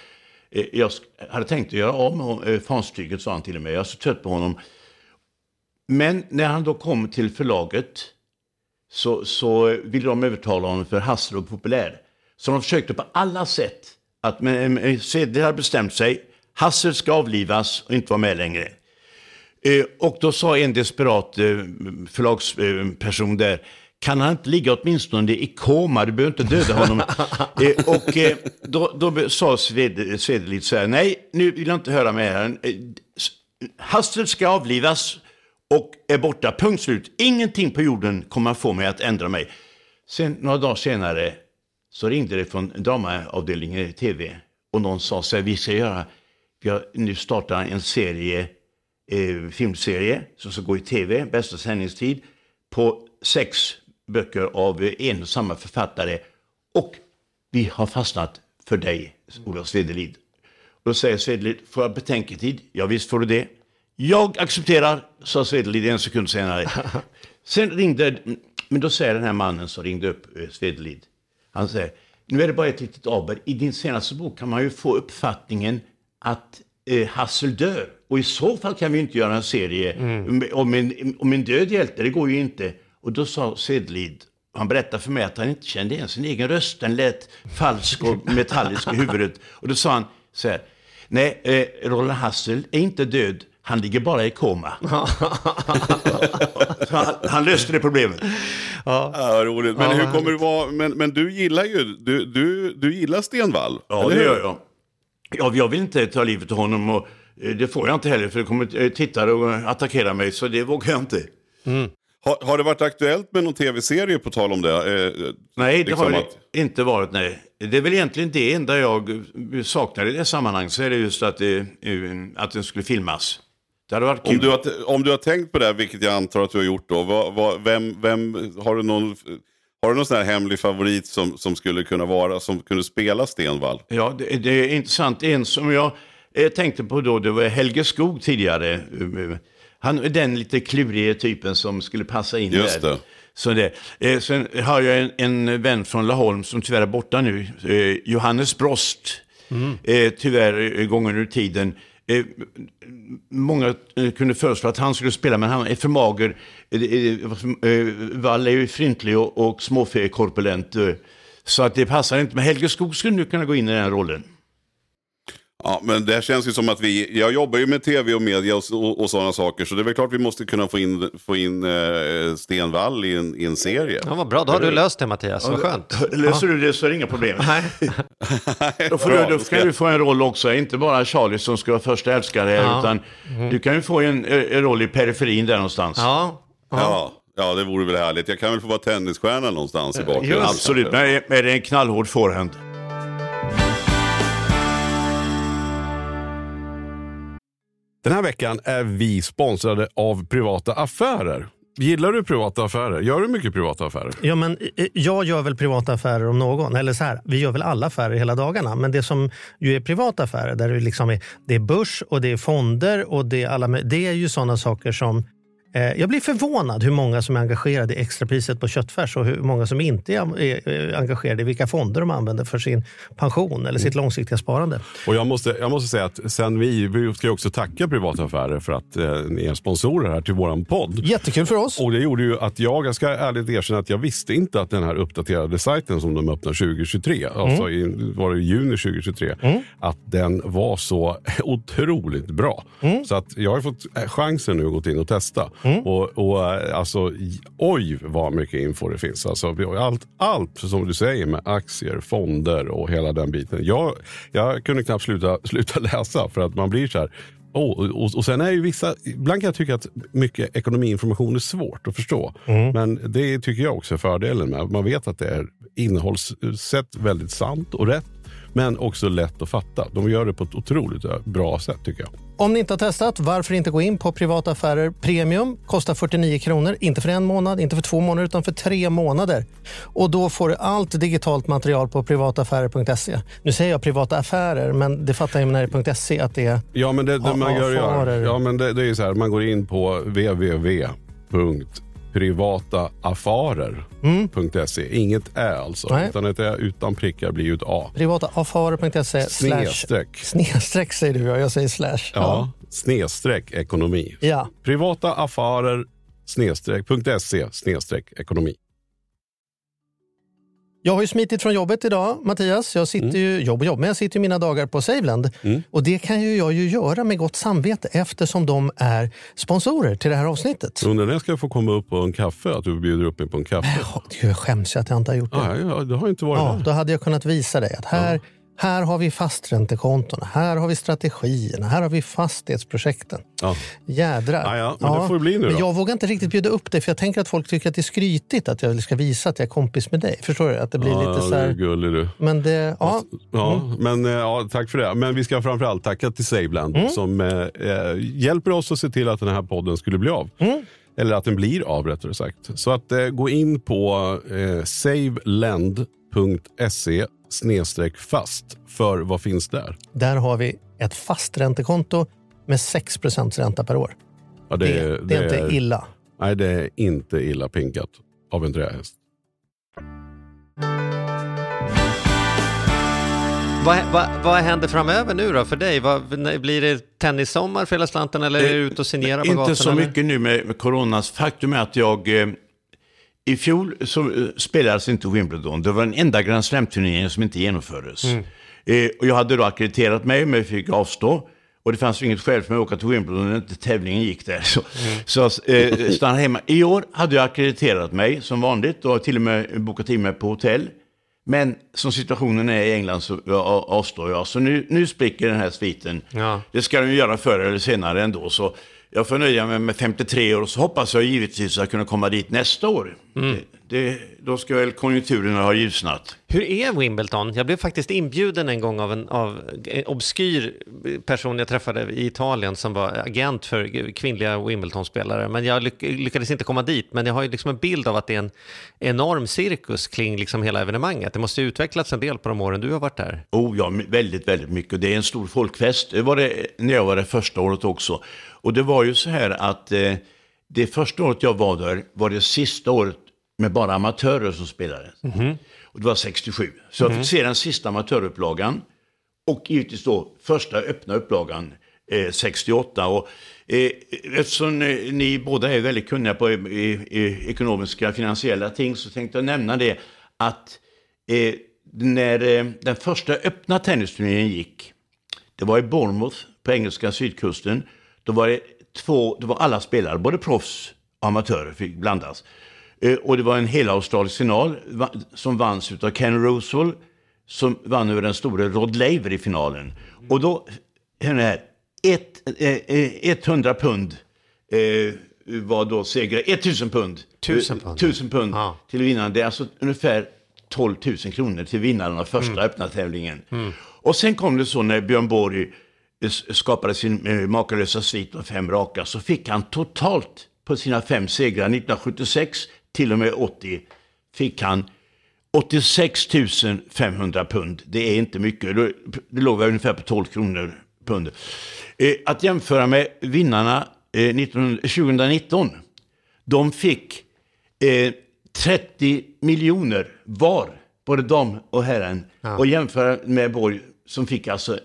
Speaker 6: Eh, jag hade tänkt att göra om eh, fanstycket, sa han till mig. Jag är så trött på honom. Men när han då kom till förlaget så, så ville de övertala honom för Hassel och Populär. Så de försökte på alla sätt att men, Sedlid hade bestämt sig. Hassel ska avlivas och inte vara med längre. Eh, och då sa en desperat eh, förlagsperson där, kan han inte ligga åtminstone i koma, du behöver inte döda honom. eh, och eh, då, då sa Sved, Sedlid så här, nej, nu vill jag inte höra med här. Eh, Hassel ska avlivas och är borta, punkt slut. Ingenting på jorden kommer att få mig att ändra mig. Sen några dagar senare så ringde det från dramaavdelningen i tv och någon sa så här, vi ska göra, vi har nu startat en serie, eh, filmserie som ska gå i tv, bästa sändningstid, på sex böcker av en och samma författare, och vi har fastnat för dig, Olof Svedelid. Då säger Svedelid, får jag betänketid? Ja, visst får du det. Jag accepterar, sa Svedelid en sekund senare. Sen ringde, men då säger den här mannen som ringde upp Svedelid, han säger, nu är det bara ett litet aber. I din senaste bok kan man ju få uppfattningen att eh, Hassel dör. Och i så fall kan vi inte göra en serie mm. om, en, om en död hjälte, det går ju inte. Och då sa Sedlid, han berättade för mig att han inte kände igen sin egen röst. Den lät falsk och metallisk i huvudet. Och då sa han så här, nej, eh, Roland Hassel är inte död. Han ligger bara i koma. han, han löste det problemet.
Speaker 5: Ja, ja roligt. Men
Speaker 4: ja,
Speaker 5: hur kommer det vara? Men, men du gillar ju, du, du, du gillar Stenvall.
Speaker 6: Ja, det gör jag. Ja, jag vill inte ta livet av honom, och det får jag inte heller, för det kommer tittare och attackera mig, så det vågar jag inte.
Speaker 5: Mm. Har, har det varit aktuellt med någon tv-serie på tal om det? Eh,
Speaker 6: nej, det
Speaker 5: liksom
Speaker 6: har det
Speaker 5: att...
Speaker 6: inte varit, nej. Det är väl egentligen det enda jag saknar i det sammanhang, så är det just att, det, att den skulle filmas. Det hade varit kul.
Speaker 5: Om du har, om du har tänkt på det här, vilket jag antar att du har gjort då, vad, vad, vem, vem, har du någon... Har du någon sån här hemlig favorit som, som skulle kunna vara, som kunde spela Stenvall?
Speaker 6: Ja, det, det är intressant. En som jag eh, tänkte på då, det var Helge Skog tidigare. Han är den lite kluriga typen som skulle passa in
Speaker 5: Just
Speaker 6: där.
Speaker 5: Det.
Speaker 6: Så det. Eh, sen har jag en, en vän från Laholm som tyvärr är borta nu. Eh, Johannes Brost. Mm. Eh, tyvärr gången ur tiden. Eh, många eh, kunde föreslå att han skulle spela, men han är för mager. Eh, eh, Wall är ju fryntlig och, och småfekorpulent. Eh, så att det passar inte. Men Helge Skog skulle nu kunna gå in i den rollen.
Speaker 5: Ja, men det här känns ju som att vi, jag jobbar ju med tv och media och, och, och sådana saker, så det är väl klart vi måste kunna få in, få in eh, Stenvall i en, i en serie.
Speaker 4: Ja, vad bra, då har du löst det, Mattias, vad skönt.
Speaker 6: Löser
Speaker 4: ja.
Speaker 6: du det så är det inga problem. Nej. då får du, då kan du få en roll också, inte bara Charlie som ska vara första älskare, ja. utan mm. du kan ju få en, en roll i periferin där någonstans.
Speaker 5: Ja. Ja. ja. Ja, det vore väl härligt. Jag kan väl få vara tennisstjärna någonstans i bakgrunden.
Speaker 6: Absolut, men är det en knallhård forehand.
Speaker 7: Den här veckan är vi sponsrade av Privata Affärer. Gillar du privata affärer? Gör du mycket privata affärer?
Speaker 8: Ja, men jag gör väl privata affärer om någon. Eller så här, vi gör väl alla affärer hela dagarna. Men det som ju är privata affärer, där det liksom är, det är börs och det är fonder och det är alla, det är ju sådana saker som... Jag blir förvånad hur många som är engagerade i extrapriset på köttfärs och hur många som inte är engagerade i vilka fonder de använder för sin pension eller sitt långsiktiga sparande.
Speaker 7: Och jag måste, jag måste säga att sen vi, vi ska också tacka Privata Affärer för att eh, ni är sponsorer här till våran podd.
Speaker 8: Jättekul för oss.
Speaker 7: Och det gjorde ju att jag, jag ska ärligt erkänna att jag visste inte att den här uppdaterade sajten som de öppnar tjugo tjugotre, mm. alltså i, var det i juni tjugo tjugotre, mm. att den var så otroligt bra. Mm. Så att jag har fått chansen nu att gå in och testa. Mm. Och, och alltså, oj vad mycket info det finns. Alltså, allt, allt som du säger med aktier, fonder och hela den biten. Jag, jag kunde knappt sluta, sluta läsa för att man blir så här. Oh, och, och sen är ju vissa, ibland kan jag tycka att mycket ekonomiinformation är svårt att förstå. Mm. Men det tycker jag också är fördelen med. Man vet att det är innehållssätt väldigt sant och rätt. Men också lätt att fatta. De gör det på ett otroligt bra sätt tycker jag.
Speaker 8: Om ni inte har testat, varför inte gå in på Privata Affärer Premium? Kostar fyrtionio kronor, inte för en månad, inte för två månader utan för tre månader. Och då får du allt digitalt material på privataffärer punkt se. Nu säger jag privata affärer, men det fattar jag när det är .se att det är...
Speaker 7: Ja, men det, det man gör, gör. Ja, men det, det är så här, man går in på w w w punkt Privataaffärer punkt se. Mm. Inget ä alltså. Nej. Utan ett ä utan prickar blir ju ett a.
Speaker 8: Privataaffärer punkt se.
Speaker 7: Snedstreck.
Speaker 8: Snedstreck säger du, jag säger slash.
Speaker 7: Ja, ja. Snedstreck ekonomi.
Speaker 8: Ja.
Speaker 7: Privataaffärer punkt se snedstreck ekonomi.
Speaker 8: Jag har ju smitit från jobbet idag, Mattias. Jag sitter mm. ju, jobb och jobb, men jag sitter ju mina dagar på Saveland. Mm. Och det kan ju jag ju göra med gott samvete eftersom de är sponsorer till det här avsnittet.
Speaker 7: Undrar när jag ska få komma upp på en kaffe, att du bjuder upp mig på en kaffe?
Speaker 8: Jag skäms att jag inte har gjort det.
Speaker 7: Ah, ja, det har inte varit
Speaker 8: ja,
Speaker 7: där.
Speaker 8: Då hade jag kunnat visa dig att här... Ja. Här har vi fasträntekontona, här har vi strategierna, här har vi fastighetsprojekten. Ja. Jädrar.
Speaker 7: Ja, ja, men ja, det får det bli nu då.
Speaker 8: Men jag vågar inte riktigt bjuda upp det för jag tänker att folk tycker att det är skrytigt att jag ska visa att jag är kompis med dig. Förstår du? Att det blir
Speaker 7: ja,
Speaker 8: lite så här...
Speaker 7: Ja, gullig du.
Speaker 8: Men det, ja.
Speaker 7: Ja,
Speaker 8: mm.
Speaker 7: men ja, tack för det. Men vi ska framförallt tacka till Saveland mm. som eh, hjälper oss att se till att den här podden skulle bli av. Mm. Eller att den blir av rättare sagt. Så att eh, gå in på eh, saveland punkt se snedstreck fast för vad finns där?
Speaker 8: Där har vi ett fasträntekonto med sex procent ränta per år.
Speaker 7: Ja, det,
Speaker 8: det, det, det är inte illa.
Speaker 7: Nej, det är inte illa pinkat av en trähäst.
Speaker 4: Vad, vad, vad händer framöver nu då för dig? Vad, blir det tennissommar för hela slanten eller är du ute och signera på gatan?
Speaker 6: Inte så
Speaker 4: eller?
Speaker 6: mycket nu med, med coronas. Faktum är att jag... Eh, I fjol så uh, spelades inte Wimbledon. Det var den enda Grand Slam-turneringen som inte genomfördes. Mm. Eh, och jag hade då akkrediterat mig, men jag fick avstå. Och det fanns inget skäl för mig att åka till Wimbledon när inte tävlingen gick där. Så, mm. så eh, stannade hemma. I år hade jag akkrediterat mig som vanligt och till och med bokat in mig på hotell. Men som situationen är i England så avstår jag. Så nu, nu spricker den här sviten. Ja. Det ska den ju göra förr eller senare ändå. Så jag får nöja mig med femtiotre år och så hoppas jag givetvis att kunna komma dit nästa år. Mm. Det, det, då ska väl konjunkturerna ha ljusnat.
Speaker 4: Hur är Wimbledon? Jag blev faktiskt inbjuden en gång av en, av en obskyr person jag träffade i Italien som var agent för kvinnliga Wimbledon-spelare. Men jag lyck, lyckades inte komma dit. Men jag har ju liksom en bild av att det är en enorm cirkus kring liksom hela evenemanget. Det måste ju utvecklats en del på de åren du har varit där.
Speaker 6: Oh ja, väldigt, väldigt mycket. Det är en stor folkfest. Det var det när jag var där första året också. Och det var ju så här att eh, det första året jag var där var det sista året med bara amatörer som spelade. Mm-hmm. Och det var sextiosju. Så mm-hmm. jag fick se den sista amatörupplagan. Och givetvis då första öppna upplagan eh, sextioåtta. Och eh, eftersom eh, ni båda är väldigt kunniga på i, i, i ekonomiska finansiella ting så tänkte jag nämna det att eh, när eh, den första öppna tennisturneringen gick, det var i Bournemouth på engelska sydkusten. Då var det två, det var alla spelare, både proffs och amatörer fick blandas. Eh, och det var en hela australisk final va, som vanns utav Ken Rosewall som vann över den stora Rod Laver i finalen. Och då, här, ett, eh, hundra pund eh, var då seger, tusen pund.
Speaker 4: Tusen pund.
Speaker 6: Tusen pund ja. Till vinnaren. Det är alltså ungefär tolv tusen kronor till vinnaren av första mm. öppna tävlingen. Mm. Och sen kom det så när Björn Borg skapade sin eh, makalösa svit av fem raka så fick han totalt på sina fem segrar nittonhundrasjuttiosex till och med åttio fick han åttiosex tusen femhundra pund. Det är inte mycket. Det, det låg ungefär på tolv kronor pund. Eh, att jämföra med vinnarna eh, nitton, tjugonitton. De fick eh, trettio miljoner var, både dam och herren. Ja. Och jämföra med Borg som fick alltså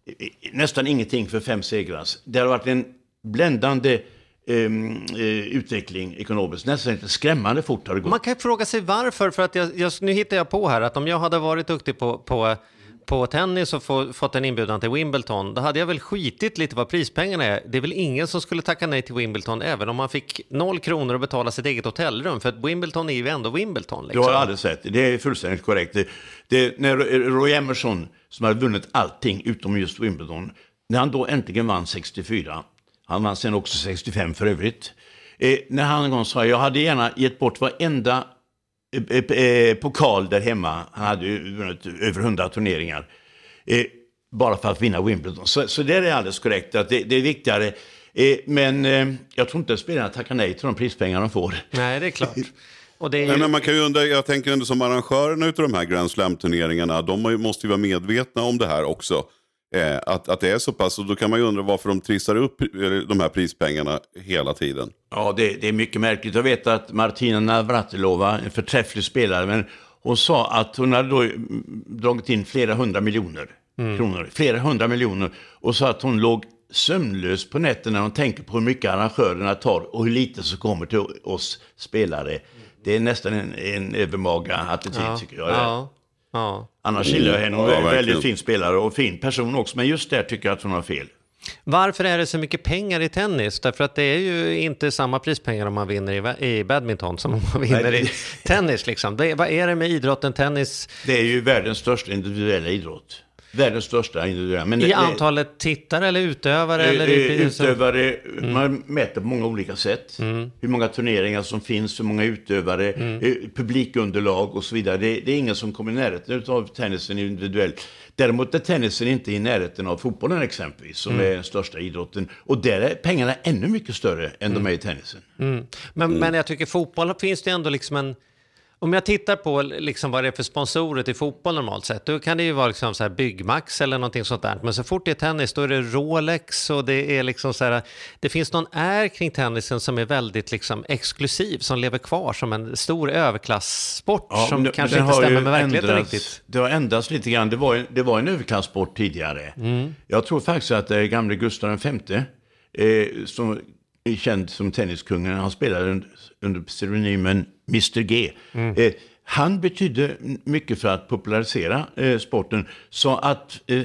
Speaker 6: nästan ingenting för fem segrar. Det har varit en bländande um, uh, utveckling ekonomiskt. Nästan inte skrämmande fort har det gått.
Speaker 4: Man kan ju fråga sig varför. För att jag, jag, nu hittar jag på här att om jag hade varit duktig på, på, på tennis och få, fått en inbjudan till Wimbledon, då hade jag väl skitit lite vad prispengarna är. Det är väl ingen som skulle tacka nej till Wimbledon även om man fick noll kronor att betala sitt eget hotellrum. För att Wimbledon är ju ändå Wimbledon. Liksom.
Speaker 6: Du har aldrig sett det. Det är fullständigt korrekt. Det, det, när Roy Emerson som hade vunnit allting utom just Wimbledon, när han då äntligen vann sextiofyra, han vann sen också sextiofem för övrigt, eh, när han en gång sa jag hade gärna gett bort varenda eh, eh, pokal där hemma, han hade ju vunnit över hundra turneringar, eh, bara för att vinna Wimbledon. Så, så det är alldeles korrekt, att det, det är viktigare. Eh, men eh, jag tror inte att spelarna tackar nej till de prispengar de får.
Speaker 4: Nej, det är klart. Och det är ju...
Speaker 5: Nej, men man kan ju undra, jag tänker ändå som arrangörerna utav de här Grand Slam-turneringarna, de måste ju vara medvetna om det här också. Eh, att, att det är så pass, och då kan man ju undra varför de trissar upp de här prispengarna hela tiden.
Speaker 6: Ja, det, det är mycket märkligt. Jag vet att Martina Navratilova, en förträfflig spelare, men hon sa att hon hade då dragit in flera hundra miljoner mm. kronor, flera hundra miljoner, och sa att hon låg sömnlös på nätterna när hon tänker på hur mycket arrangörerna tar och hur lite som kommer till oss spelare. Det är nästan en, en övermaga attityd ja. tycker jag.
Speaker 4: Ja. Ja.
Speaker 6: Annars gillar jag henne, hon är
Speaker 5: ja,
Speaker 6: en väldigt fin spelare och fin person också, men just där tycker jag att hon har fel.
Speaker 4: Varför är det så mycket pengar i tennis? Därför att det är ju inte samma prispengar om man vinner i, i badminton som om man vinner Nej, det... i tennis. Liksom. Det, vad är det med idrotten tennis?
Speaker 6: Det är ju världens största individuella idrott. Världens största individuella. Men
Speaker 4: I
Speaker 6: det,
Speaker 4: antalet tittare eller utövare?
Speaker 6: Äh,
Speaker 4: eller
Speaker 6: i, utövare, mm. man mäter på många olika sätt. Mm. Hur många turneringar som finns, hur många utövare, mm. publikunderlag och så vidare. Det, det är ingen som kommer i närheten av tennisen individuellt. Däremot är tennisen inte i närheten av fotbollen exempelvis, som mm. är den största idrotten. Och där är pengarna ännu mycket större än mm. de är i tennisen.
Speaker 4: Mm. Men, mm. men jag tycker fotboll finns det ändå liksom en... Om jag tittar på liksom vad det är för sponsorer till fotboll normalt sett, då kan det ju vara liksom så här Byggmax eller någonting sånt där. Men så fort det är tennis, då är det Rolex och det är liksom så här, det finns någon är kring tennisen som är väldigt liksom exklusiv, som lever kvar som en stor överklasssport ja, som det, kanske inte stämmer med verkligheten
Speaker 6: ändrats,
Speaker 4: riktigt.
Speaker 6: Det har ändrats lite grann. Det var en, det var en överklasssport tidigare. Mm. Jag tror faktiskt att det är gamle Gustav den femte eh, som är känd som tenniskungen. Han spelade under, under pseudonymen mister G. Mm. Eh, han betydde mycket för att popularisera eh, sporten, så att eh, eh,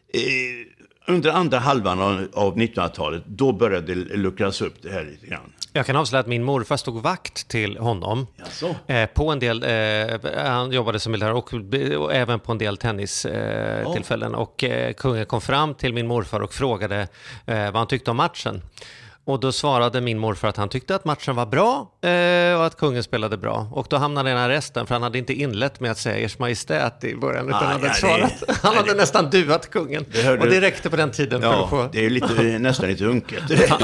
Speaker 6: under andra halvan av, av nittonhundratalet då började det luckras upp det här lite grann.
Speaker 4: Jag kan avslöja att min morfar stod vakt till honom eh, på en del, eh, han jobbade som militär och, och även på en del tennistillfällen eh, oh. och eh, kungen kom fram till min morfar och frågade eh, vad han tyckte om matchen. Och då svarade min morfar att han tyckte att matchen var bra eh, och att kungen spelade bra. Och då hamnade den här resten, för han hade inte inlett med att säga Ers Majestät i början, utan ah, han hade ja, svarat. Det, han hade det, nästan duat kungen. Det och det räckte på den tiden.
Speaker 6: Ja,
Speaker 4: för att få...
Speaker 6: det är lite, nästan lite unket.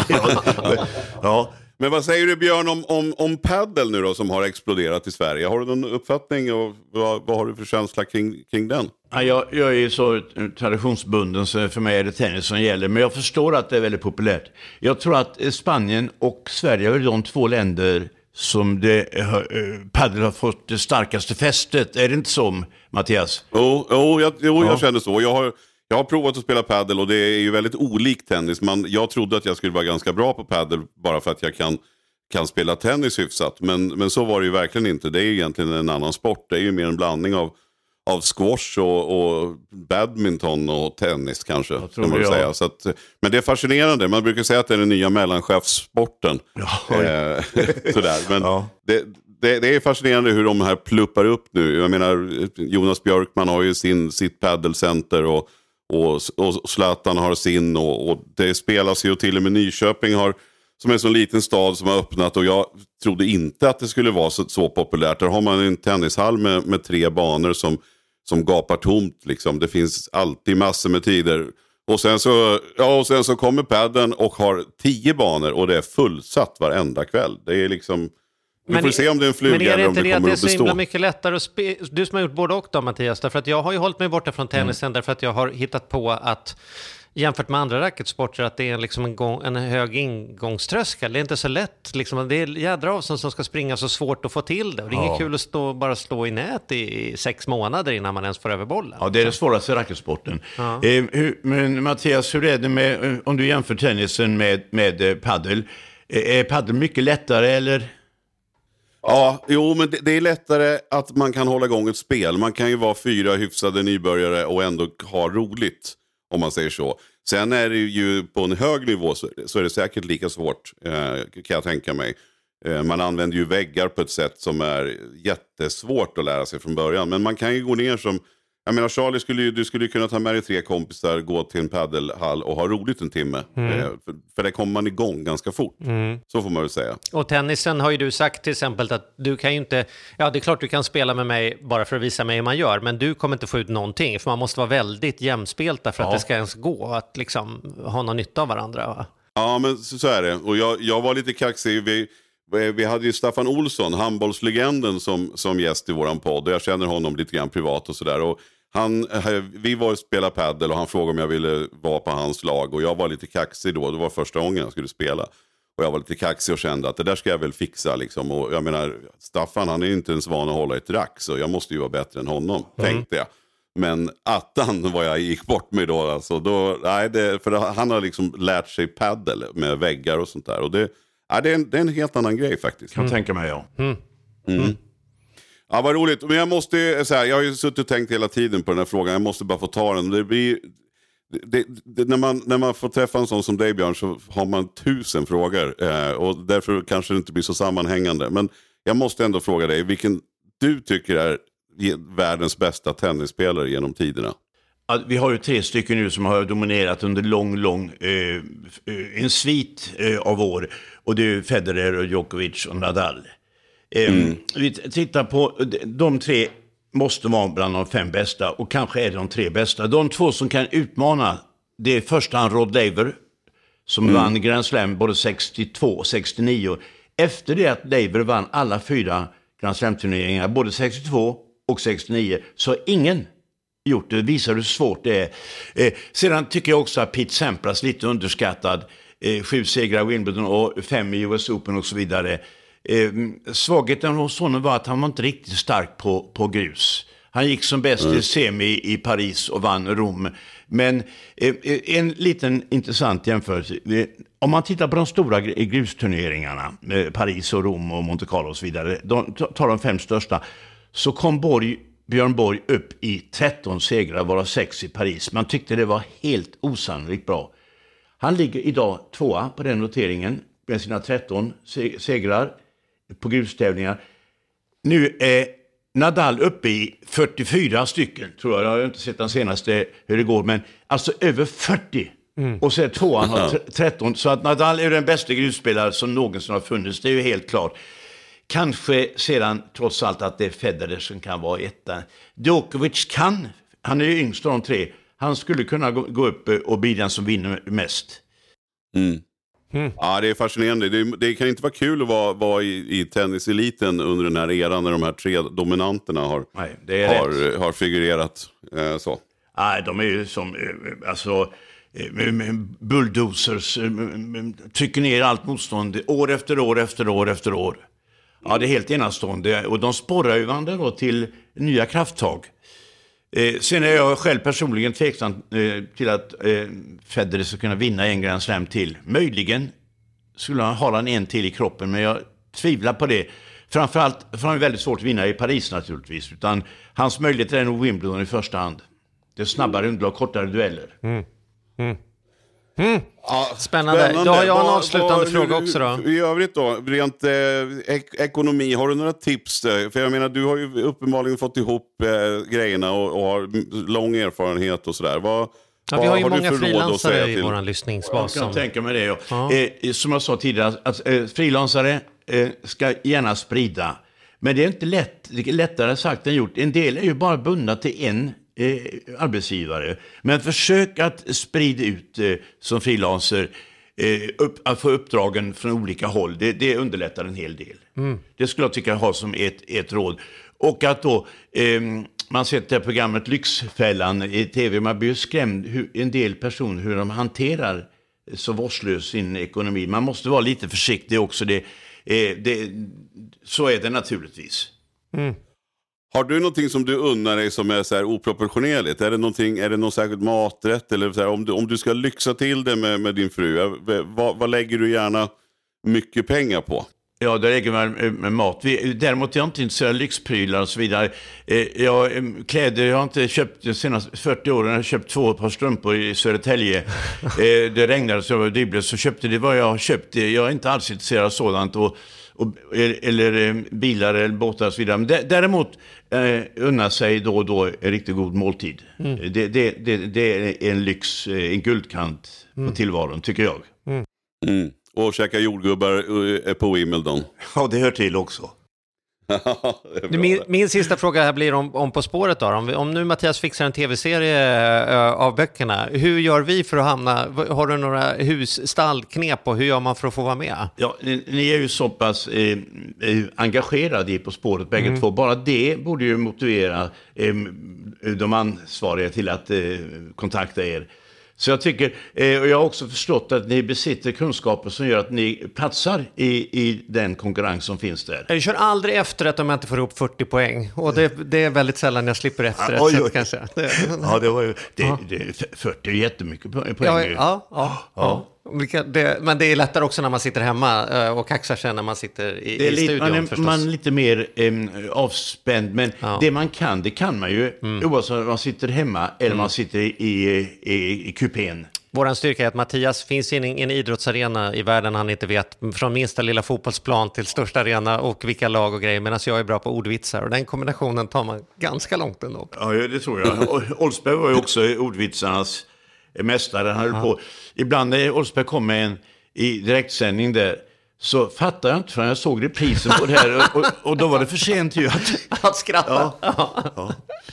Speaker 5: ja. Men vad säger du, Björn, om, om, om paddel nu då, som har exploderat i Sverige? Har du någon uppfattning och vad, vad har du för känsla kring, kring den?
Speaker 6: Ja, jag, jag är så traditionsbunden, så för mig är det tennis som gäller. Men jag förstår att det är väldigt populärt. Jag tror att Spanien och Sverige är de två länder som det, eh, paddel har fått det starkaste fästet. Är det inte så, Mattias?
Speaker 5: Jo, oh, jag, jo, jag ja. känner så. Jag har... Jag har provat att spela paddel och det är ju väldigt olikt tennis. Man, jag trodde att jag skulle vara ganska bra på paddel bara för att jag kan, kan spela tennis hyfsat. Men, men så var det ju verkligen inte. Det är ju egentligen en annan sport. Det är ju mer en blandning av, av squash och, och badminton och tennis kanske.
Speaker 6: Jag tror kan man säga.
Speaker 5: Så att, men det är fascinerande. Man brukar säga att det är den nya mellanchefssporten.
Speaker 6: Ja,
Speaker 5: eh, sådär. Men
Speaker 6: ja.
Speaker 5: det, det, det är fascinerande hur de här pluppar upp nu. Jag menar, Jonas Björkman har ju sin, sitt paddelcenter och Och, och Zlatan har sin och, och det spelas ju, och till och med Nyköping har, som är en sån liten stad som har öppnat, och jag trodde inte att det skulle vara så, så populärt. Där har man en tennishall med, med tre banor som, som gapar tomt liksom. Det finns alltid massor med tider. Och sen så, ja, och sen så kommer padden och har tio banor och det är fullsatt varenda kväll. Det är liksom... Vi men får se om det är en fluga
Speaker 4: eller
Speaker 5: eller om det,
Speaker 4: det
Speaker 5: kommer att bestå. Men är det inte det att det är så himla
Speaker 1: mycket lättare att spe- Du som har gjort både och då, Mattias, därför att jag har ju hållit mig borta från tennisen mm. därför att jag har hittat på att jämfört med andra racketsporter att det är liksom en, gång, en hög ingångströskel. Det är inte så lätt. Liksom, det är jädra avstånd som ska springa, så svårt att få till det. Och det är ja. inget kul att stå, bara slå i nät i, i sex månader innan man ens får över bollen.
Speaker 6: Ja, det är det svåraste racketsporten. Ja. Eh, hur, men Mattias, hur är det med, om du jämför tennisen med, med paddel? Eh, är paddel mycket lättare eller...
Speaker 5: Ja, jo, men det, det är lättare att man kan hålla igång ett spel. Man kan ju vara fyra hyfsade nybörjare och ändå ha roligt, om man säger så. Sen är det ju på en hög nivå så, så är det säkert lika svårt, eh, kan jag tänka mig. Eh, man använder ju väggar på ett sätt som är jättesvårt att lära sig från början. Men man kan ju gå ner som... Jag menar, Charlie, skulle ju, du skulle ju kunna ta med dig tre kompisar, gå till en paddelhall och ha roligt en timme. Mm. Eh, för, för det kommer man igång ganska fort. Mm. Så får man väl säga.
Speaker 4: Och tennisen har ju du sagt till exempel att du kan ju inte... Ja, det är klart du kan spela med mig bara för att visa mig hur man gör. Men du kommer inte få ut någonting. För man måste vara väldigt jämspelta för ja. att det ska ens gå. Att liksom ha någon nytta av varandra, va?
Speaker 5: Ja, men så, så är det. Och jag, jag var lite kaxig. Vi, vi hade ju Staffan Olsson, handbollslegenden, som, som gäst i våran podd. Och jag känner honom lite grann privat och sådär. Och Han, vi var och spelade paddel och han frågade om jag ville vara på hans lag. Och jag var lite kaxig då. Det var första gången jag skulle spela. Och jag var lite kaxig och kände att det där ska jag väl fixa. Liksom. Och jag menar, Staffan han är inte ens van att hålla ett rack. Så jag måste ju vara bättre än honom, mm. tänkte jag. Men attan vad jag gick bort med då. Alltså, då nej, det, för han har liksom lärt sig paddel med väggar och sånt där. Och det, nej, det, är, en, det är en helt annan grej faktiskt.
Speaker 6: Kan mm. tänka mig, ja.
Speaker 5: Mm. Mm. Ja, vad roligt. Men jag måste, så här, jag har ju suttit och tänkt hela tiden på den här frågan. Jag måste bara få ta den. Det blir, det, det, när, man, när man får träffa en sån som dig, Björn, så har man tusen frågor. Eh, och därför kanske det inte blir så sammanhängande. Men jag måste ändå fråga dig, vilken du tycker är världens bästa tennisspelare genom tiderna?
Speaker 6: Ja, vi har ju tre stycken nu som har dominerat under lång, lång eh, en svit eh, av år. Och det är Federer och Djokovic och Nadal. Mm. Vi tittar på de tre måste vara bland de fem bästa och kanske är de tre bästa. De två som kan utmana, det är första hand Rod Laver som mm. vann Grand Slam både sextiotvå och sextionio. Efter det att Laver vann alla fyra Grand Slam-turneringar både sextiotvå och sextionio så har ingen gjort det. Visar hur svårt det är. Eh, sedan tycker jag också att Pete Sampras lite underskattad. Eh, sju segrar i Wimbledon och fem i U S Open och så vidare. Eh, svagheten hos honom var att han var inte riktigt stark på, på grus. Han gick som bäst mm. i semi i Paris och vann Rom. Men eh, en liten intressant jämförelse. Eh, om man tittar på de stora grusturneringarna, eh, Paris och Rom och Monte Carlo och så vidare, de tar de fem största, så kom Borg, Björn Borg upp i tretton segrar, varav sex i Paris. Man tyckte det var helt osannolikt bra. Han ligger idag tvåa på den noteringen med sina tretton segrar på grustävlingar. Nu är Nadal uppe i fyrtiofyra stycken, tror jag. Jag har inte sett den senaste hur det går, men alltså över fyrtio. Mm. Och så är tvåan har tretton. Så att Nadal är den bästa grusspelare som någonsin har funnits. Det är ju helt klart. Kanske sedan trots allt att det är Federer som kan vara etta. Djokovic kan, han är ju yngst av de tre. Han skulle kunna gå, gå upp och bli den som vinner mest.
Speaker 5: Mm. Mm. Ja, det är fascinerande. Det, det kan inte vara kul att vara, vara i, i tenniseliten under den här eran när de här tre dominanterna har,
Speaker 6: Nej, det är
Speaker 5: har, har figurerat. Eh, så.
Speaker 6: Nej, de är ju som alltså, bulldozers, trycker ner allt motstånd år efter år efter år efter år. Ja, det är helt enastående. Och de sporrar ju varandra då till nya krafttag. Eh, sen är jag själv personligen tveksam eh, till att eh, Federer ska kunna vinna en Grand Slam till. Möjligen skulle han ha en en till i kroppen, men jag tvivlar på det. Framförallt för han är väldigt svårt att vinna i Paris naturligtvis. Utan hans möjlighet är nog Wimbledon i första hand. Det är snabbare underlag, kortare dueller.
Speaker 1: Mm. Mm. Mm. Ja, spännande. Spännande. Då har jag en avslutande var, fråga var, också då.
Speaker 5: I övrigt då, rent eh, ek- ekonomi, har du några tips? För jag menar, du har ju uppenbarligen fått ihop eh, grejerna och, och har lång erfarenhet och sådär. Vad,
Speaker 1: ja, vi har ju har många frilansare i våran lyssningsbas.
Speaker 6: Jag kan som... tänka mig det. Ja. Ja. Eh, som jag sa tidigare, att eh, frilansare eh, ska gärna sprida. Men det är inte lätt, det är lättare sagt än gjort. En del är ju bara bundna till en Eh, arbetsgivare. Men försök att sprida ut eh, som frilanser eh, upp, att få uppdragen från olika håll. Det, det underlättar en hel del. Mm. Det skulle jag tycka ha som ett, ett råd. Och att då eh, man sätter programmet Lyxfällan i tv, man blir skrämd hur en del personer hur de hanterar så vårdslös sin ekonomi. Man måste vara lite försiktig också. Det, eh, det, så är det naturligtvis.
Speaker 5: Mm. Har du någonting som du unnar dig som är så här oproportionerligt? Är det någonting, är det någon särskild maträtt? Eller så här, om, du, om du ska lyxa till det med, med din fru, vad, vad lägger du gärna mycket pengar på?
Speaker 6: Ja, det lägger man med, med mat. Vi, däremot är jag inte intresserad av lyxprylar och så vidare. Eh, jag, kläder, jag har inte köpt de senaste fyrtio åren. Jag har köpt två par strumpor i Södertälje. eh, det regnade så jag var dribblet, så köpte det vad jag har köpt. Jag är inte alls intresserad av sådant och Och, eller bilar eller båtar och så vidare. Men däremot eh, unna sig då och då en riktigt god måltid. Mm. Det, det, det, det är en lyx, en guldkant mm. på tillvaron, tycker jag.
Speaker 5: Mm. Mm. Och käka jordgubbar på Wimbledon.
Speaker 6: Ja, det hör till också.
Speaker 1: min, min sista fråga här blir om, om På spåret då. Om, om nu Mattias fixar en tv-serie uh, av böckerna, hur gör vi för att hamna, har du några husstallknep och hur gör man för att få vara med?
Speaker 6: Ja, ni, ni är ju så pass eh, engagerade i På spåret bägge mm. två. Bara det borde ju motivera eh, de ansvariga till att eh, kontakta er. Så jag tycker, eh, och jag har också förstått att ni besitter kunskaper som gör att ni platsar i, i den konkurrens som finns där.
Speaker 1: Jag kör aldrig efterrätt om jag inte får upp fyrtio poäng. Och det, det är väldigt sällan jag slipper efterrätt.
Speaker 6: Oj, oj.
Speaker 1: Kanske.
Speaker 6: Ja, det var ju, det, det, fyrtio är jättemycket poäng.
Speaker 1: Ja, ja, ja, ja. Det, men det är lättare också när man sitter hemma och kaxar sig när man sitter i,
Speaker 6: det är
Speaker 1: i
Speaker 6: lite,
Speaker 1: studion
Speaker 6: man är,
Speaker 1: förstås.
Speaker 6: man är lite mer um, avspänd, men
Speaker 1: ja.
Speaker 6: det man kan, det kan man ju mm. oavsett om man sitter hemma eller mm. man sitter i, i, i, i kupén.
Speaker 1: Våran styrka är att Mattias finns i en, en idrottsarena i världen han inte vet, från minsta lilla fotbollsplan till största arena och vilka lag och grejer, medan jag är bra på ordvitsar och den kombinationen tar man ganska långt ändå.
Speaker 6: Ja, det tror jag. Oldsberg var ju också ordvitsarnas mästare. Han höll ja. på. Ibland när Oldsberg kom med en i direktsändning där, så fattade jag inte förrän jag såg reprisen på det här. Och, och, och då var det för sent ju att,
Speaker 1: att skratta. Ja. Ja.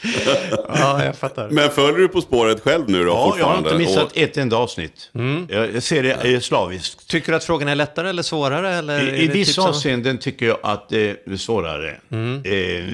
Speaker 1: Ja, jag fattar.
Speaker 5: Men följer du På spåret själv nu då?
Speaker 6: Ja, jag har inte missat och... ett enda avsnitt. Mm. Jag ser det slaviskt.
Speaker 1: Tycker du att frågan är lättare eller svårare? Eller
Speaker 6: I i vissa typ avseenden tycker jag att det är svårare. Mm. Eh,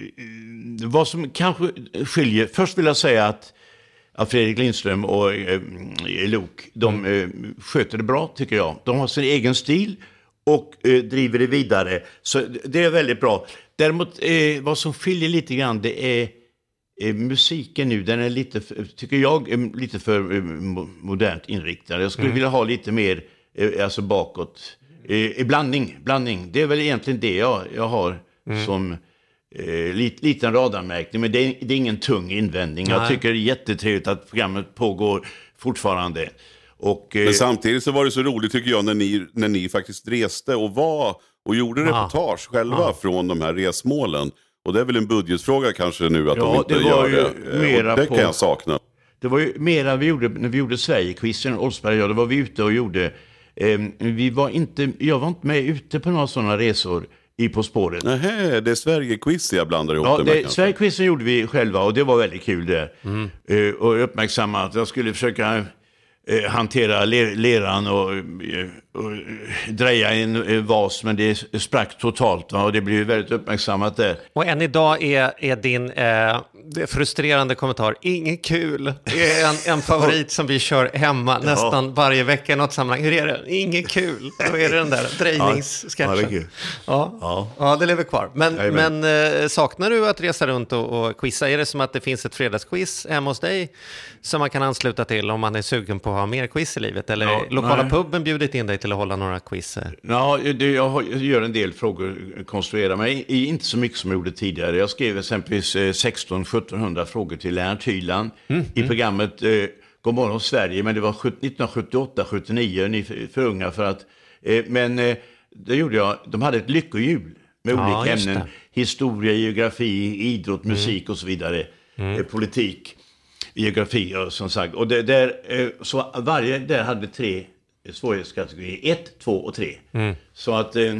Speaker 6: vad som kanske skiljer... Först vill jag säga att Att Fredrik Lindström och eh, Lok, de eh, sköter det bra tycker jag. De har sin egen stil och eh, driver det vidare. Så det är väldigt bra. Däremot eh, vad som skiljer lite grann, det är eh, musiken nu. Den är lite, tycker jag, är lite för eh, modernt inriktad. Jag skulle mm. vilja ha lite mer eh, alltså bakåt. Eh, blandning, blandning. Det är väl egentligen det jag, jag har mm. som... Eh, lit, liten radarmärkning, men det är, det är ingen tung invändning. Nej. Jag tycker det är jättetrevligt att programmet pågår fortfarande. Och, eh,
Speaker 5: men samtidigt så var det så roligt tycker jag när ni, när ni faktiskt reste och var och gjorde reportage ah. själva ah. från de här resmålen. Och det är väl en budgetfråga kanske nu att ja, de inte det gör det. Mera det på, kan jag sakna.
Speaker 6: Det var ju mera vi gjorde när vi gjorde Sverige-quizen, Oldsberg och jag, då var vi ute och gjorde eh, vi var inte, jag var inte med ute på några sådana resor i På spåret.
Speaker 5: Nähä, det är Sverige-quiz jag blandar ihop
Speaker 6: ja,
Speaker 5: det
Speaker 6: med. Sverige-quizen gjorde vi själva och det var väldigt kul det. Mm. Uh, och uppmärksamma att jag skulle försöka uh, hantera ler, leran och, uh, och dreja en uh, vas, men det sprack totalt va? Och det blev väldigt uppmärksammat där.
Speaker 1: Och än idag är, är din uh, frustrerande kommentar, inget kul, är en, en favorit som vi kör hemma ja. nästan varje vecka i något sammanhang. Hur är det? Inget kul. Då är det den där drejningssketchen. Ja, det är kul. Ja. Ja. ja, det lever kvar. Men, men uh, saknar du att resa runt och, och quizza? Är det som att det finns ett fredagsquiz hemma hos dig som man kan ansluta till om man är sugen på att ha mer quiz i livet? Eller ja, lokala nej. puben bjudit in dig till att hålla några quiz?
Speaker 6: Ja, det, jag gör en del frågor, konstruerar mig. Inte så mycket som jag gjorde tidigare. Jag skrev exempelvis sexton sjuttonhundra frågor till Lennart Hyland mm, i programmet eh, God morgon Sverige, men det var nittonhundrasjuttioåtta sjuttionio, ni är för unga för att eh, men eh, det gjorde jag, de hade ett lyckohjul med ja, olika ämnen, historia, geografi, idrott, musik mm. och så vidare, mm. eh, politik, geografi och som sagt, och det, där, eh, så varje där hade tre svårighetskategorier, ett, två och tre. Mm. Så att eh,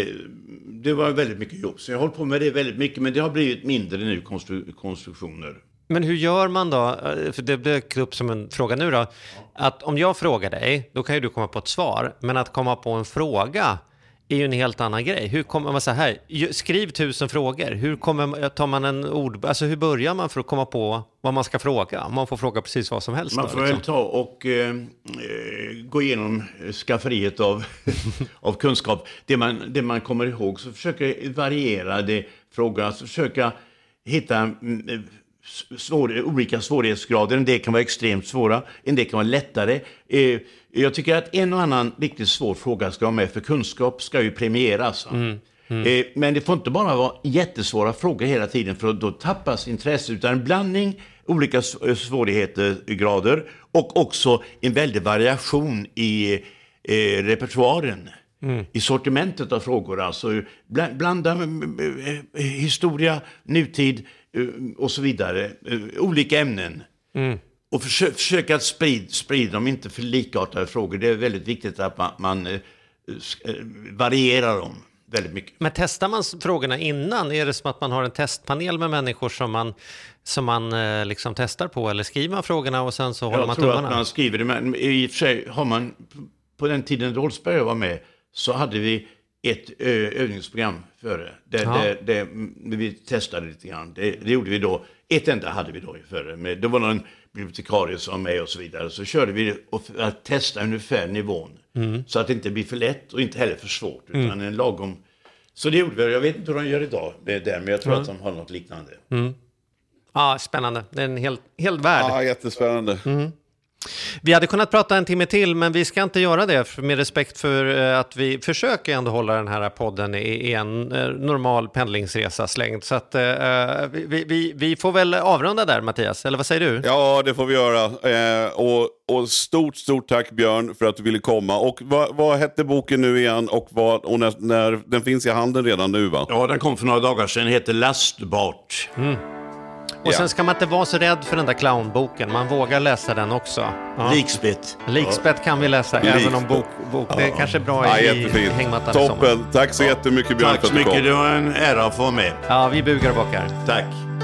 Speaker 6: det var väldigt mycket jobb. Så jag har hållit på med det väldigt mycket, men det har blivit mindre nu konstru- konstruktioner.
Speaker 1: Men hur gör man då, för det dök upp som en fråga nu då, att om jag frågar dig, då kan ju du komma på ett svar, men att komma på en fråga är ju en helt annan grej. Hur kommer man så här, skriv tusen frågor, hur kommer, tar man en ord, alltså hur börjar man för att komma på vad man ska fråga? Man får fråga precis vad som helst.
Speaker 6: Man
Speaker 1: då,
Speaker 6: får
Speaker 1: liksom.
Speaker 6: väl ta och eh, gå igenom skafferiet av, av kunskap. Det man, det man kommer ihåg, så försöka variera det, fråga, alltså försöka hitta svår, olika svårighetsgrader. En del kan vara extremt svåra, en del kan vara lättare. Eh, jag tycker att en och annan riktigt svår fråga ska vara med, för kunskap ska ju premieras. Mm. Mm. Eh, men det får inte bara vara jättesvåra frågor hela tiden, för då tappas intresse, utan en blandning, olika svårighetsgrader och också en väldig variation i eh, repertoaren. Mm. I sortimentet av frågor, alltså blanda eh, historia, nutid och så vidare, olika ämnen. Mm. Och försöka, försöka att sprida, sprida dem, inte för likartade frågor. Det är väldigt viktigt att man, man eh, varierar dem väldigt mycket.
Speaker 1: Men testar man frågorna innan? Är det som att man har en testpanel med människor som man, som man eh, liksom testar på? Eller skriver man frågorna och sen så håller
Speaker 6: jag
Speaker 1: man tummarna?
Speaker 6: Jag tror att man skriver det, men i och för sig har man, på den tiden Rolfsberg var med, så hade vi ett ö, övningsprogram före. Det,
Speaker 4: Ja.
Speaker 6: det, det, vi testade lite grann. Det, det gjorde vi då. Ett enda hade vi då före. Men det var någon bibliotekarie som var med och så vidare. Så körde vi och för att testa ungefär nivån. Mm. Så att det inte blir för lätt och inte heller för svårt. Utan mm. en lagom. Så det gjorde vi. Jag vet inte hur de gör idag. Det är där, men jag tror mm. att de har något liknande.
Speaker 4: Mm. Ja, spännande. Det är en hel, hel värld.
Speaker 5: Ja, jättespännande.
Speaker 4: Mm. Vi hade kunnat prata en timme till, men vi ska inte göra det med respekt för att vi försöker ändå hålla den här podden i en normal pendlingsresas längd. Så att uh, vi, vi, vi får väl avrunda där, Mattias, eller vad säger du?
Speaker 5: Ja, det får vi göra. Eh, och, och stort, stort tack Björn för att du ville komma. Och vad, vad hette boken nu igen? Och, vad, och när, när den finns i handeln redan nu, va?
Speaker 6: Ja, den kom för några dagar sedan. Den heter Lastbart.
Speaker 4: Mm. Och sen ska man inte vara så rädd för den där clownboken. Man vågar läsa den också. Ja.
Speaker 6: Likspett.
Speaker 4: Likspett kan vi läsa,
Speaker 5: Likspett.
Speaker 4: även om bok, bok. Det är kanske bra
Speaker 5: ja,
Speaker 4: i, i hängmattan.
Speaker 5: Toppen. Tack så jättemycket Björn
Speaker 6: Tack
Speaker 5: för
Speaker 6: så
Speaker 5: att du kom.
Speaker 6: mycket. Det var en ära att få vara med.
Speaker 4: Ja, vi bugar och bockar.
Speaker 6: Tack.